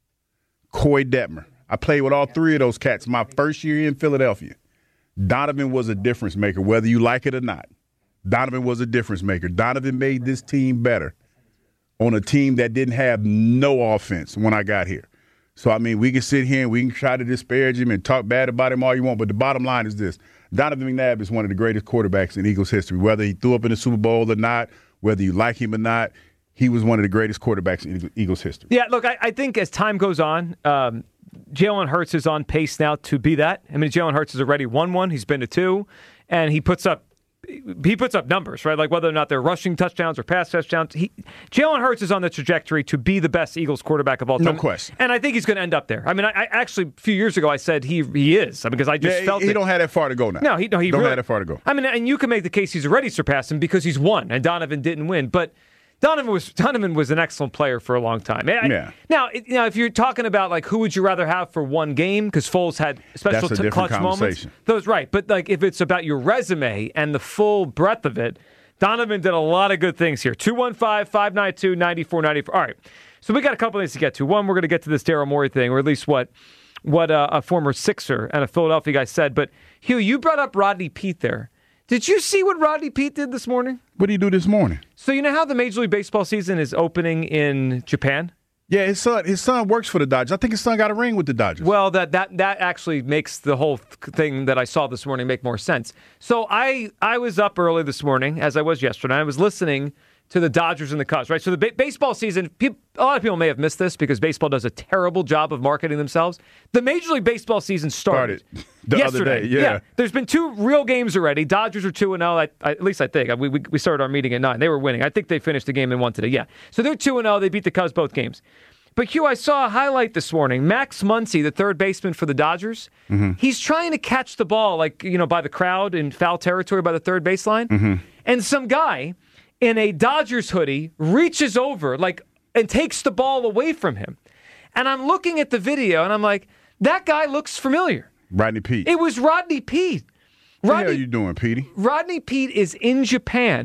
I: Coy Detmer. I played with all three of those cats my first year in Philadelphia. Donovan was a difference maker, whether you like it or not. Donovan was a difference maker. Donovan made this team better on a team that didn't have no offense when I got here. So, I mean, we can sit here and we can try to disparage him and talk bad about him all you want, but the bottom line is this. Donovan McNabb is one of the greatest quarterbacks in Eagles history. Whether he threw up in the Super Bowl or not, whether you like him or not, he was one of the greatest quarterbacks in Eagles history.
G: Yeah, look, I, I think as time goes on, um, Jalen Hurts is on pace now to be that. I mean, Jalen Hurts has already won one. He's been to two, and he puts up he puts up numbers, right? Like whether or not they're rushing touchdowns or pass touchdowns. He, Jalen Hurts is on the trajectory to be the best Eagles quarterback of all time.
I: No question.
G: And I think he's going to end up there. I mean, I, I actually a few years ago I said he he is because I just
I: Yeah,
G: felt
I: he
G: it.
I: don't have that far to go now.
G: No, he no he
I: don't
G: really,
I: have that far to go.
G: I mean, and you can make the case he's already surpassed him because he's won, and Donovan didn't win. But Donovan was Donovan was an excellent player for a long time. I-
I: Yeah.
G: Now, it- you know, if you're talking about like who would you rather have for one game, because Foles had special
I: That's a
G: t-
I: different
G: clutch moments.
I: conversation.
G: Those right, but like if it's about your resume and the full breadth of it, Donovan did a lot of good things here. two one five, five nine two, nine four nine four. All right, so we got a couple things to get to. One, we're going to get to this Daryl Morey thing, or at least what what uh, a former Sixer and a Philadelphia guy said. But Hugh, you brought up Rodney Peete there. Did you see what Rodney Peete did this morning?
I: What did he do this morning?
G: So you know how the Major League Baseball season is opening in Japan?
I: Yeah, his son his son works for the Dodgers. I think his son got a ring with the Dodgers.
G: Well, that that that actually makes the whole th- thing that I saw this morning make more sense. So I I was up early this morning, as I was yesterday. I was listening to the Dodgers and the Cubs, right? So the ba- baseball season, peop a lot of people may have missed this because baseball does a terrible job of marketing themselves. The Major League Baseball season started,
I: Started the other
G: yesterday.
I: day, yeah.
G: There's been two real games already. Dodgers are two and zero. At least I think we, we we started our meeting at nine. They were winning. I think they finished the game and won today. Yeah. So they're two and zero. They beat the Cubs both games. But Hugh, I saw a highlight this morning. Max Muncy, the third baseman for the Dodgers,
I: Mm-hmm.
G: he's trying to catch the ball, like you know, by the crowd in foul territory by the third baseline,
I: Mm-hmm.
G: and some guy in a Dodgers hoodie reaches over, like, and takes the ball away from him. And I'm looking at the video, and I'm like, that guy looks familiar.
I: Rodney Peete.
G: It was Rodney Peete.
I: What the hell
G: Rodney,
I: are you doing, Petey?
G: Rodney Peete is in Japan,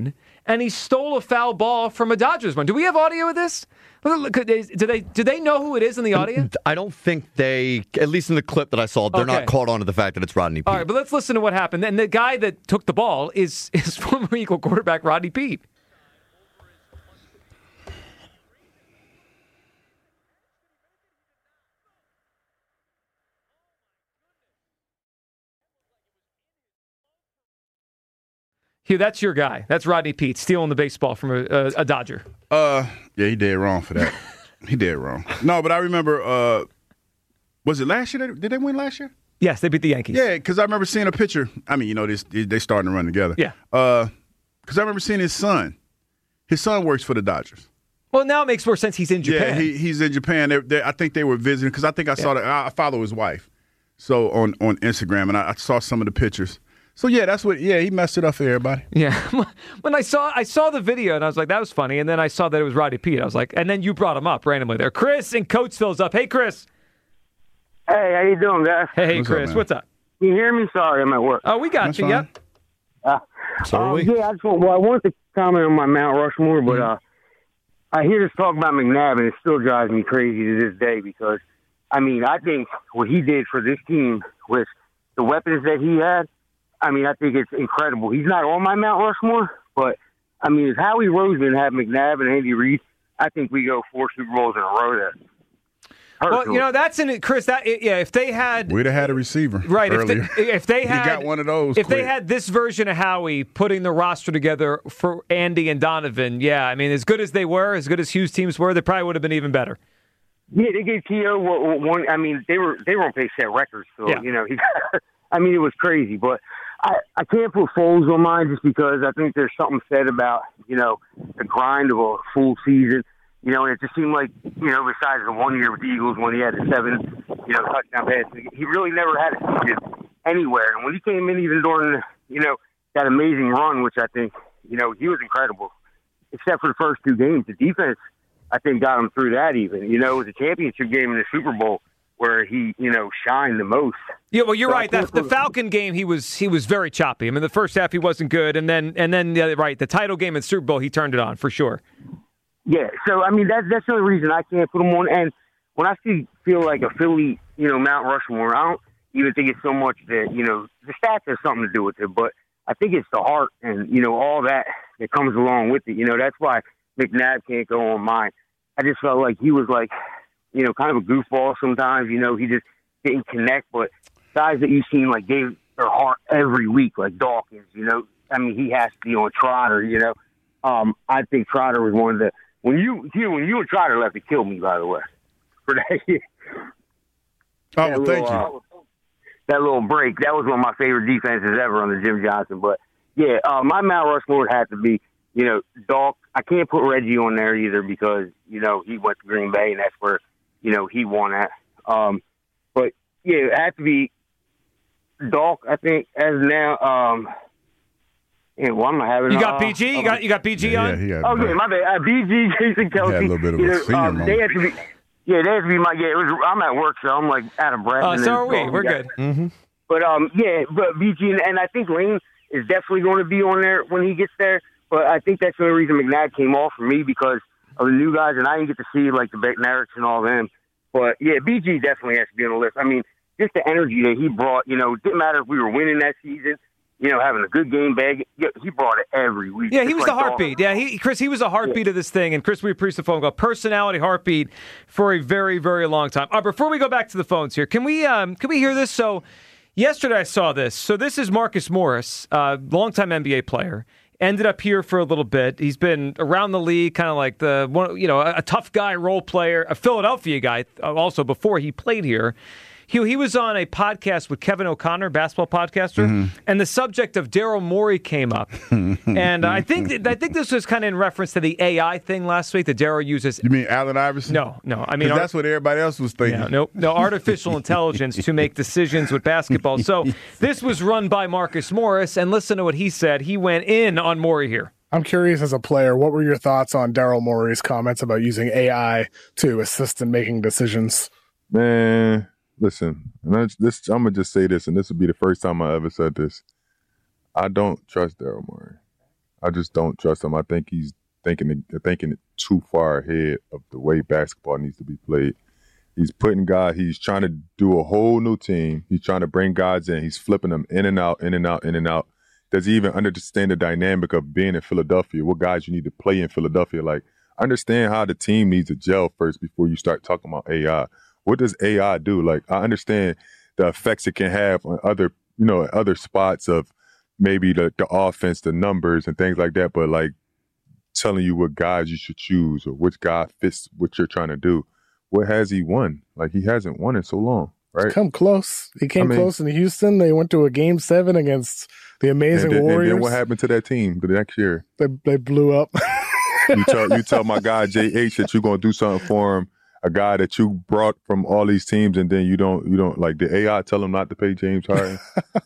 G: and he stole a foul ball from a Dodgers one. Do we have audio of this? Do they do they know who it is in the audience?
J: I don't think they, at least in the clip that I saw, they're
G: Okay.
J: not caught on to the fact that it's Rodney Peete.
G: All right, but let's listen to what happened. And the guy that took the ball is is former Eagle quarterback Rodney Peete. Hugh, that's your guy. That's Rodney Peete stealing the baseball from a, a, a Dodger.
I: Uh, yeah, he did wrong for that. he did wrong. No, but I remember. Uh, was it last year? Did they win last year?
G: Yes, they beat the Yankees.
I: Yeah, because I remember seeing a picture. I mean, you know, they they starting to run together.
G: Yeah.
I: Uh, because I remember seeing his son. His son works for the Dodgers.
G: Well, now it makes more sense. He's in Japan.
I: Yeah, he, he's in Japan. They, they, I think they were visiting because I think I saw
G: Yeah.
I: that. I, I follow his wife, so on on Instagram, and I, I saw some of the pictures. So yeah, that's what. Yeah, he messed it up for everybody.
G: Yeah. When I saw I saw the video and I was like, that was funny. And then I saw that it was Rodney Peete. I was like, and then you brought him up randomly there. Chris in Coatesville's up. Hey, Chris.
C: Hey, how you doing, guys?
G: Hey,
I: What's
G: Chris.
I: up,
G: what's up?
C: Can you hear me? Sorry, I'm at work.
G: Oh, we got
I: That's
G: you.
I: fine.
G: Yep.
C: Uh,
J: So are
C: um,
J: we.
C: yeah, I just want, well, I wanted to comment on my Mount Rushmore, but uh, I hear this talk about McNabb, and it still drives me crazy to this day because, I mean, I think what he did for this team with the weapons that he had, I mean, I think it's incredible. He's not on my Mount Rushmore, but, I mean, if Howie Roseman had McNabb and Andy Reid, I think we go four Super Bowls in a row there.
G: Well, you know, that's in it, Chris. That yeah, if they had
I: We'd have had a receiver
G: right, if
I: earlier.
G: they, if they
I: He
G: had
I: got one of those
G: if they
I: quick.
G: had this version of Howie putting the roster together for Andy and Donovan, yeah, I mean, as good as they were, as good as Hugh's teams were, they probably would have been even better.
C: Yeah, they gave T O one, one. I mean, they were they were on pace to set records. So
G: Yeah.
C: you know, he, I mean, it was crazy. But I I can't put Foles on mine just because I think there's something said about you know the grind of a full season. You know, and it just seemed like you know, besides the one year with the Eagles when he had the seven you know touchdown passes, he really never had a season anywhere. And when he came in, even during you know that amazing run, which I think you know he was incredible, except for the first two games, the defense. I think got him through that even. You know, it was a championship game in the Super Bowl where he, you know, shined the most.
G: Yeah, well, you're
C: So I
G: right. That
C: can't
G: the
C: put-
G: Falcon game, he was he was very choppy. I mean, the first half he wasn't good, and then and then yeah, right, the title game in Super Bowl, he turned it on for sure.
C: Yeah, so, I mean, that's, that's the only reason I can't put him on. And when I see, feel like a Philly, you know, Mount Rushmore, I don't even think it's so much that, you know, the stats have something to do with it, but I think it's the heart and, you know, all that that comes along with it. You know, that's why McNabb can't go on mine. I just felt like he was like, you know, kind of a goofball sometimes. You know, he just didn't connect. But guys that you've seen like gave their heart every week, like Dawkins. You know, I mean, he has to be on Trotter. You know, um, I think Trotter was one of the when you you when you and Trotter left, it killed me. By the way, for that.
I: Oh,
C: that
I: well,
C: little,
I: thank you.
C: uh, that little break, that was one of my favorite defenses ever under Jim Johnson. But yeah, uh, my Mount Rushmore had to be, you know, Dawk. I can't put Reggie on there either because, you know, he went to Green Bay and that's where, you know, he won at. Um, but yeah, it had to be Dawk, I think, as now. Um, yeah, well, I'm not having.
G: You got
C: uh,
G: B G? You got you got B G on?
I: he had,
C: Oh yeah, my bad. Uh, B G, Jason Kelsey.
I: a little bit of a
C: you know,
I: senior
C: um, they had to be. Yeah, they had to be my. Yeah, it was. I'm at work, so I'm like out of breath.
G: Uh,
C: and
G: so
C: then-
G: are we.
C: oh,
G: We're
C: got-
G: good.
J: Mm-hmm.
C: But um, yeah, but B G and, and I think Lane is definitely going to be on there when he gets there. But I think that's the only reason McNabb came off for me because of the new guys, and I didn't get to see like the Bednareks and all them. But yeah, B G definitely has to be on the list. I mean, just the energy that he brought. You know, it didn't matter if we were winning that season. You know, having a good game bag, yeah, he brought it every week.
G: Yeah, he
C: Just
G: was
C: like
G: the heartbeat. Yeah, he, Chris, he was a heartbeat of this thing. And Chris, we appreciate the phone call. Personality, heartbeat for a very, very long time. All right, before we go back to the phones here, can we um, can we hear this? So yesterday I saw this. So this is Marcus Morris, uh, longtime N B A player. Ended up here for a little bit. He's been around the league, kind of like the one, you know, a, a tough guy, role player, a Philadelphia guy. Uh, also, before he played here. He, he was on a podcast with Kevin O'Connor, basketball podcaster,
I: Mm-hmm.
G: and the subject of Daryl Morey came up. and I think that, I think this was kind of in reference to the A I thing last week that Daryl uses.
I: You mean Allen Iverson?
G: No, no. I mean,
I: 'Cause
G: ar-
I: that's what everybody else was thinking.
G: yeah, no, no artificial intelligence to make decisions with basketball. So this was run by Marcus Morris, and listen to what he said. He went in on Morey here.
D: I'm curious as a player, what were your thoughts on Daryl Morey's comments about using A I to assist in making decisions?
W: Man, listen, and I, this I'm gonna just say this, and this will be the first time I ever said this. I don't trust Daryl Morey. I just don't trust him. I think he's thinking thinking it too far ahead of the way basketball needs to be played. He's putting guys, he's trying to do a whole new team. He's trying to bring guys in. He's flipping them in and out, in and out, in and out. Does he even understand the dynamic of being in Philadelphia? What guys you need to play in Philadelphia? Like, understand how the team needs to gel first before you start talking about A I. What does A I do? Like, I understand the effects it can have on other, you know, other spots of maybe the, the offense, the numbers and things like that, but like telling you what guys you should choose or which guy fits what you're trying to do. What has he won? Like, he hasn't won in so long, right?
D: He's come close. He came
W: I mean,
D: close in Houston. They went to a game seven against the amazing
W: and then,
D: Warriors.
W: And then what happened to that team the next year?
D: They, they blew up.
W: you, tell, you tell my guy J H that you're going to do something for him, a guy that you brought from all these teams, and then you don't, you don't like the A I tell him not to pay James Harden.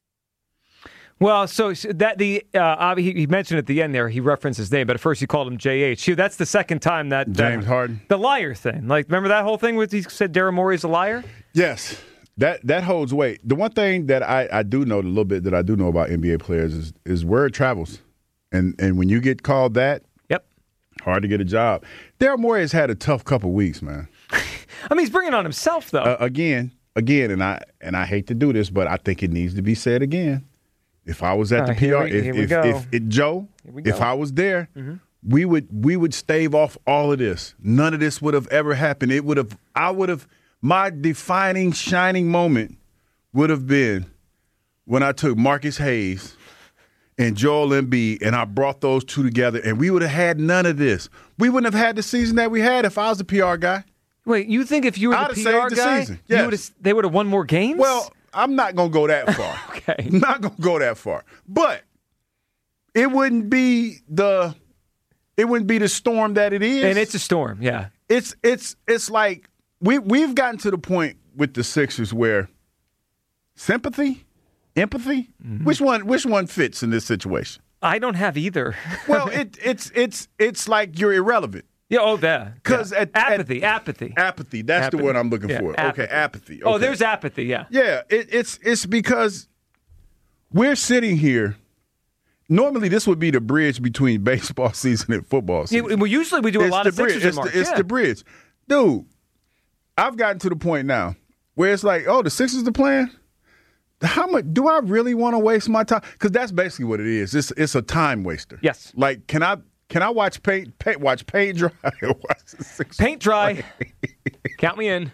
G: Well, so that the uh, he, he mentioned at the end there, he referenced his name, but at first he called him J H. That's the second time that, that
I: James Harden,
G: the liar thing. Like, remember that whole thing with he said Daryl Morey's a liar?
I: Yes, that that holds weight. The one thing that I, I do know, the little bit that I do know about N B A players is is word travels, and and when you get called that,
G: yep,
I: hard to get a job. Daryl Morey has had a tough couple weeks, man.
G: I mean, he's bringing on himself though.
I: Uh, again, again, and I and I hate to do this, but I think it needs to be said again. If I was at
G: uh,
I: the P R,
G: we,
I: if, if, if, if Joe, if I was there, mm-hmm. we would we would stave off all of this. None of this would have ever happened. It would have. I would have. My defining, shining moment would have been when I took Marcus Hayes and Joel Embiid, and I brought those two together, and we would have had none of this. We wouldn't have had the season that we had if I was the P R guy.
G: Wait, you think if you were
I: I'd
G: the P R
I: the
G: guy,
I: season. Yes.
G: you would have, they would have won more games?
I: Well, I'm not going to go that far.
G: Okay.
I: Not going to go that far. But it wouldn't be the it wouldn't be the storm that it is.
G: And it's a storm, yeah.
I: It's it's it's like we we've gotten to the point with the Sixers where sympathy, empathy, mm-hmm. which one which one fits in this situation?
G: I don't have either.
I: Well, it it's it's it's like you're irrelevant.
G: Yeah, oh, that.
I: Because
G: yeah.
I: at,
G: apathy,
I: at,
G: apathy,
I: apathy. That's
G: apathy.
I: the word I'm looking
G: yeah,
I: for.
G: Apathy.
I: Okay, apathy. Okay.
G: Oh, there's apathy. Yeah,
I: yeah. It, it's it's because we're sitting here. Normally, this would be the bridge between baseball season and football season.
G: Yeah, well, usually we do a
I: it's
G: lot of
I: bridge.
G: Sixers
I: It's,
G: remarks.
I: the, it's
G: yeah.
I: the bridge, dude. I've gotten to the point now where it's like, oh, the Sixers are playing. How much do I really want to waste my time? Because that's basically what it is. It's it's a time waster.
G: Yes.
I: Like, can I? Can I watch paint, paint watch paint dry? watch the
G: paint dry. Count me in.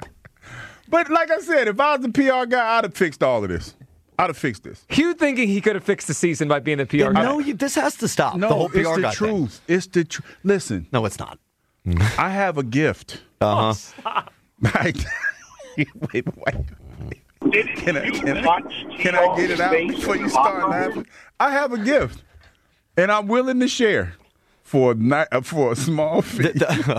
I: But like I said, if I was the P R guy, I'd have fixed all of this. I'd have fixed this.
G: Hugh thinking he could have fixed the season by being the P R guy.
J: No, you, this has to stop.
I: No,
J: the whole P R
I: it's the
J: guy
I: truth.
J: Thing.
I: It's the truth. Listen.
J: No, it's not.
I: I have a gift.
J: Uh
G: huh.
I: Right. wait, wait. Can I, can, I, can I get it out before you start laughing? I have a gift. And I'm willing to share for a, night, for a small fee.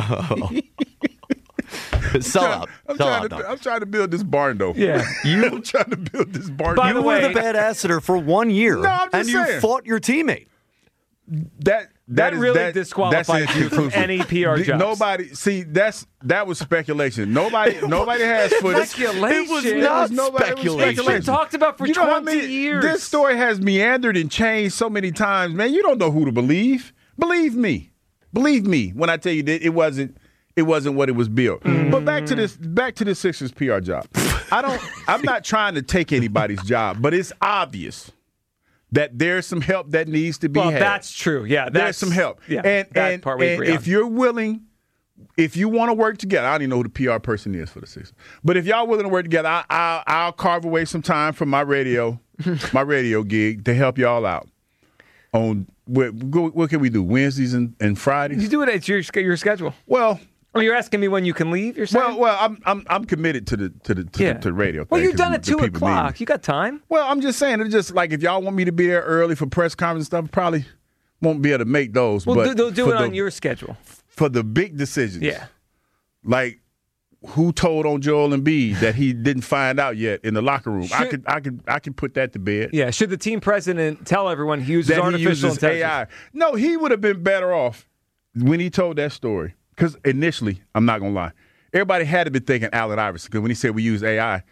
J: Sell out.
I: I'm,
J: Sell
I: trying
J: out,
I: to, I'm trying to build this barn, though.
G: Yeah.
I: You, I'm trying to build this barn.
G: By
J: you
G: the
J: were
G: way,
J: the badass sitter for one year,
I: No, I'm just
J: and you
I: saying.
J: fought your teammate.
I: That
G: That
I: is,
G: really
I: that,
G: disqualifies
I: that's
G: you from
I: inconclusive.
G: any P R
I: The-
G: jobs.
I: Nobody see that's that was speculation. Nobody nobody has footage.
G: Speculation.
J: It was
I: It
J: not
I: was nobody- it was
J: speculation.
G: It's been talked about for
I: You know how
G: twenty
I: many-
G: years.
I: This story has meandered and changed so many times, man. You don't know who to believe. Believe me, believe me when I tell you that it wasn't. It wasn't what it was built. Mm. But back to this. Back to the Sixers P R job. I don't. I'm not trying to take anybody's job, but it's obvious that there's some help that needs to be
G: well,
I: had.
G: that's true. Yeah, that's,
I: There's some help.
G: Yeah,
I: and
G: that
I: and,
G: part we
I: and
G: agree
I: if
G: on.
I: you're willing, if you want to work together, I don't even know who the P R person is for the Sixers. But if y'all willing to work together, I, I, I'll carve away some time from my radio, my radio gig to help y'all out. On what, what can we do? Wednesdays and, and Fridays.
G: You do it at your your schedule.
I: Well.
G: Oh, you're asking me when you can leave? You're saying?
I: Well, well, I'm I'm I'm committed to the to the to,
G: Yeah.
I: the, to the radio.
G: Well,
I: thing
G: you've
I: 'cause
G: done
I: the
G: it two
I: people need me.
G: o'clock. You got time.
I: Well, I'm just saying, it's just like if y'all want me to be there early for press conference and stuff, probably won't be able to make those.
G: Well,
I: but
G: do, they'll do
I: for
G: it
I: the,
G: on your schedule.
I: for the big decisions.
G: Yeah.
I: Like who told on Joel Embiid that he didn't find out yet in the locker room? I
G: Should-
I: could I could I could put that to bed.
G: Yeah. Should the team president tell everyone he uses
I: That he
G: artificial
I: uses
G: intelligence?
I: A I. No, he would have been better off when he told that story. Because initially, I'm not gonna lie, everybody had to be thinking Allen Iverson. Because when he said we use A I,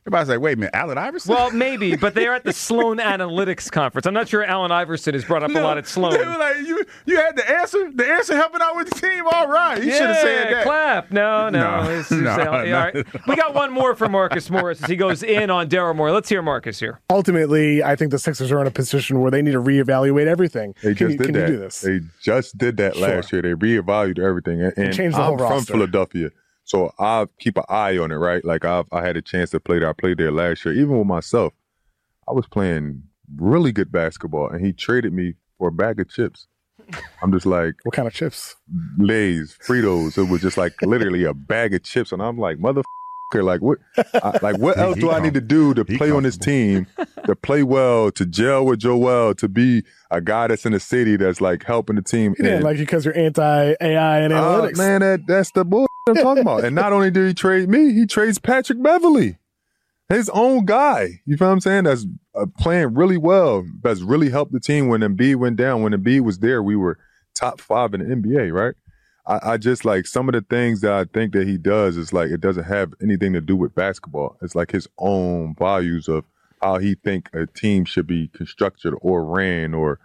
I: Everybody's like, wait a minute, Allen Iverson?
G: Well, maybe, but they are at the Sloan Analytics Conference. I'm not sure Allen Iverson has brought up
I: No,
G: a lot at Sloan.
I: They were like, you, you had the answer? The answer helping out with the team? All right. You
G: yeah,
I: should have said that.
G: Clap. No, no.
I: No,
G: It's-
I: no,
G: it's- all
I: no.
G: right. We got one more from Marcus Morris as he goes in on Daryl Morey. Let's hear Marcus here.
D: Ultimately, I think the Sixers are in a position where they need to reevaluate everything.
W: They
D: can
W: just
D: you,
W: did
D: can
W: that.
D: you do this?
W: They just did that
D: Sure.
W: last year. They reevaluated everything, and, and
D: changed the
W: I'm
D: whole
W: from
D: roster.
W: Philadelphia, so I keep an eye on it. Right, like I've I had a chance to play there. I played there last year. Even with myself, I was playing really good basketball, and he traded me for a bag of chips. I'm just like,
D: what kind of chips?
W: Lay's, Fritos. It was just like literally a bag of chips, and I'm like, mother. Like what? I, like what else
I: He
W: do I need to do to play on this team, to play well, to gel with Joel, to be a guy that's in the city that's like helping the team?
D: Yeah,
W: And-
D: like because you're anti A I and
W: Oh,
D: analytics.
W: man, that, that's the bull I'm talking about. And not only did he trade me, he trades Patrick Beverly, his own guy. You feel what I'm saying? That's uh, playing really well. That's really helped the team when Embiid went down. When Embiid was there, we were top five in the N B A, right? I, I just like some of the things that I think that he does is like it doesn't have anything to do with basketball. It's like his own values of how he think a team should be constructed or ran, or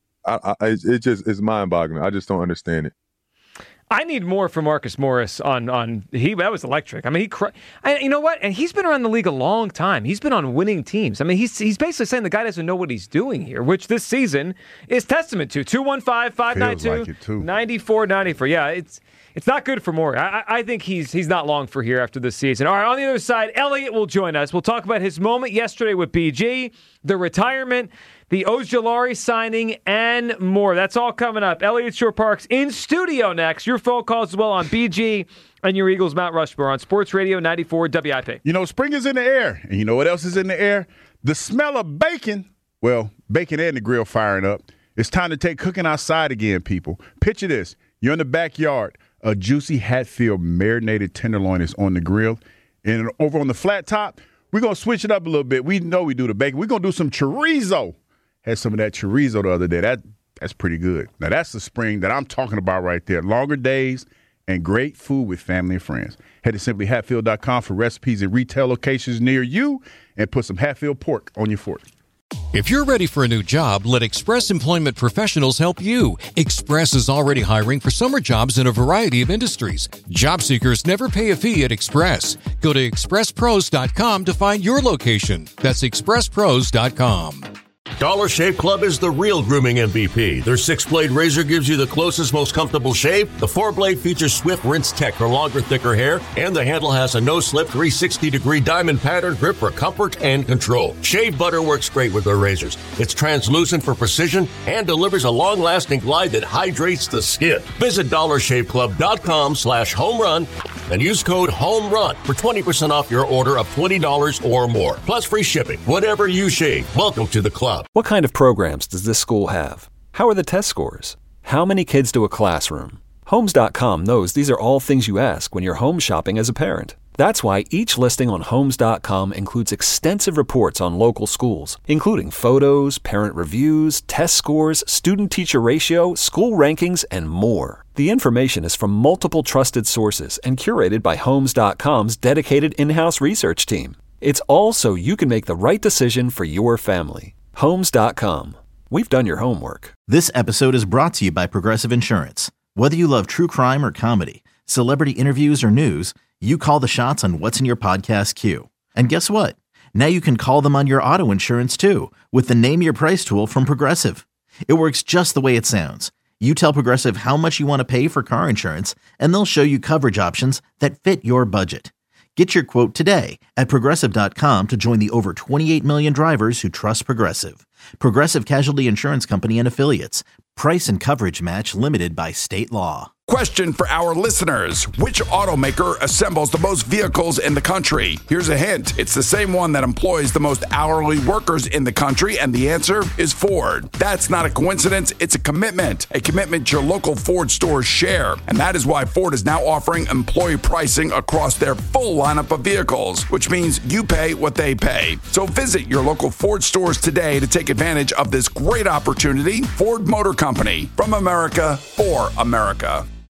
W: I, I, it just is mind-boggling. I just don't understand it.
G: I need more from Marcus Morris on on he that was electric. I mean, he cr- I, you know what? And he's been around the league a long time. He's been on winning teams. I mean, he's he's basically saying the guy doesn't know what he's doing here, which this season is testament to. two one five, five nine two, nine four nine four. Yeah, it's it's not good for Morey. I, I think he's he's not long for here after this season. All right, on the other side, Elliot will join us. We'll talk about his moment yesterday with B G, the retirement, the Ojulari signing, and more. That's all coming up. Elliot Shore-Parks in studio next. Your phone calls as well on B G and your Eagles Mount Rushmore on Sports Radio ninety-four W I P.
I: You know, spring is in the air. And you know what else is in the air? The smell of bacon. Well, bacon and the grill firing up. It's time to take cooking outside again, people. Picture this. You're in the backyard. A juicy Hatfield marinated tenderloin is on the grill. And over on the flat top, we're going to switch it up a little bit. We know we do the bacon. We're going to do some chorizo. Had some of that chorizo the other day. That That's pretty good. Now, that's the spring that I'm talking about right there. Longer days and great food with family and friends. Head to simply hatfield dot com for recipes in retail locations near you and put some Hatfield pork on your fork.
E: If you're ready for a new job, let Express Employment Professionals help you. Express is already hiring for summer jobs in a variety of industries. Job seekers never pay a fee at Express. Go to express pros dot com to find your location. That's express pros dot com.
F: Dollar Shave Club is the real grooming M V P. Their six-blade razor gives you the closest, most comfortable shave. The four-blade features swift rinse tech for longer, thicker hair, and the handle has a no-slip three hundred sixty degree diamond pattern grip for comfort and control. Shave butter works great with their razors. It's translucent for precision and delivers a long-lasting glide that hydrates the skin. Visit dollar shave club dot com slash home run and use code HOMERUN for twenty percent off your order of twenty dollars or more. Plus free shipping. Whatever you shave, welcome to the club.
H: What kind of programs does this school have? How are the test scores? How many kids do a classroom? Homes dot com knows these are all things you ask when you're home shopping as a parent. That's why each listing on Homes dot com includes extensive reports on local schools, including photos, parent reviews, test scores, student-teacher ratio, school rankings, and more. The information is from multiple trusted sources and curated by Homes dot com's dedicated in-house research team. It's all so you can make the right decision for your family. Homes dot com. We've done your homework.
X: This episode is brought to you by Progressive Insurance. Whether you love true crime or comedy, celebrity interviews or news, you call the shots on what's in your podcast queue. And guess what? Now you can call them on your auto insurance too with the Name Your Price tool from Progressive. It works just the way it sounds. You tell Progressive how much you want to pay for car insurance, and they'll show you coverage options that fit your budget. Get your quote today at progressive dot com to join the over twenty-eight million drivers who trust Progressive. Progressive Casualty Insurance Company and Affiliates. Price and coverage match limited by state law.
Y: Question for our listeners. Which automaker assembles the most vehicles in the country? Here's a hint. It's the same one that employs the most hourly workers in the country, and the answer is Ford. That's not a coincidence. It's a commitment. A commitment your local Ford stores share. And that is why Ford is now offering employee pricing across their full lineup of vehicles, which means you pay what they pay. So visit your local Ford stores today to take advantage of this great opportunity. Ford Motor Company. From America, for America.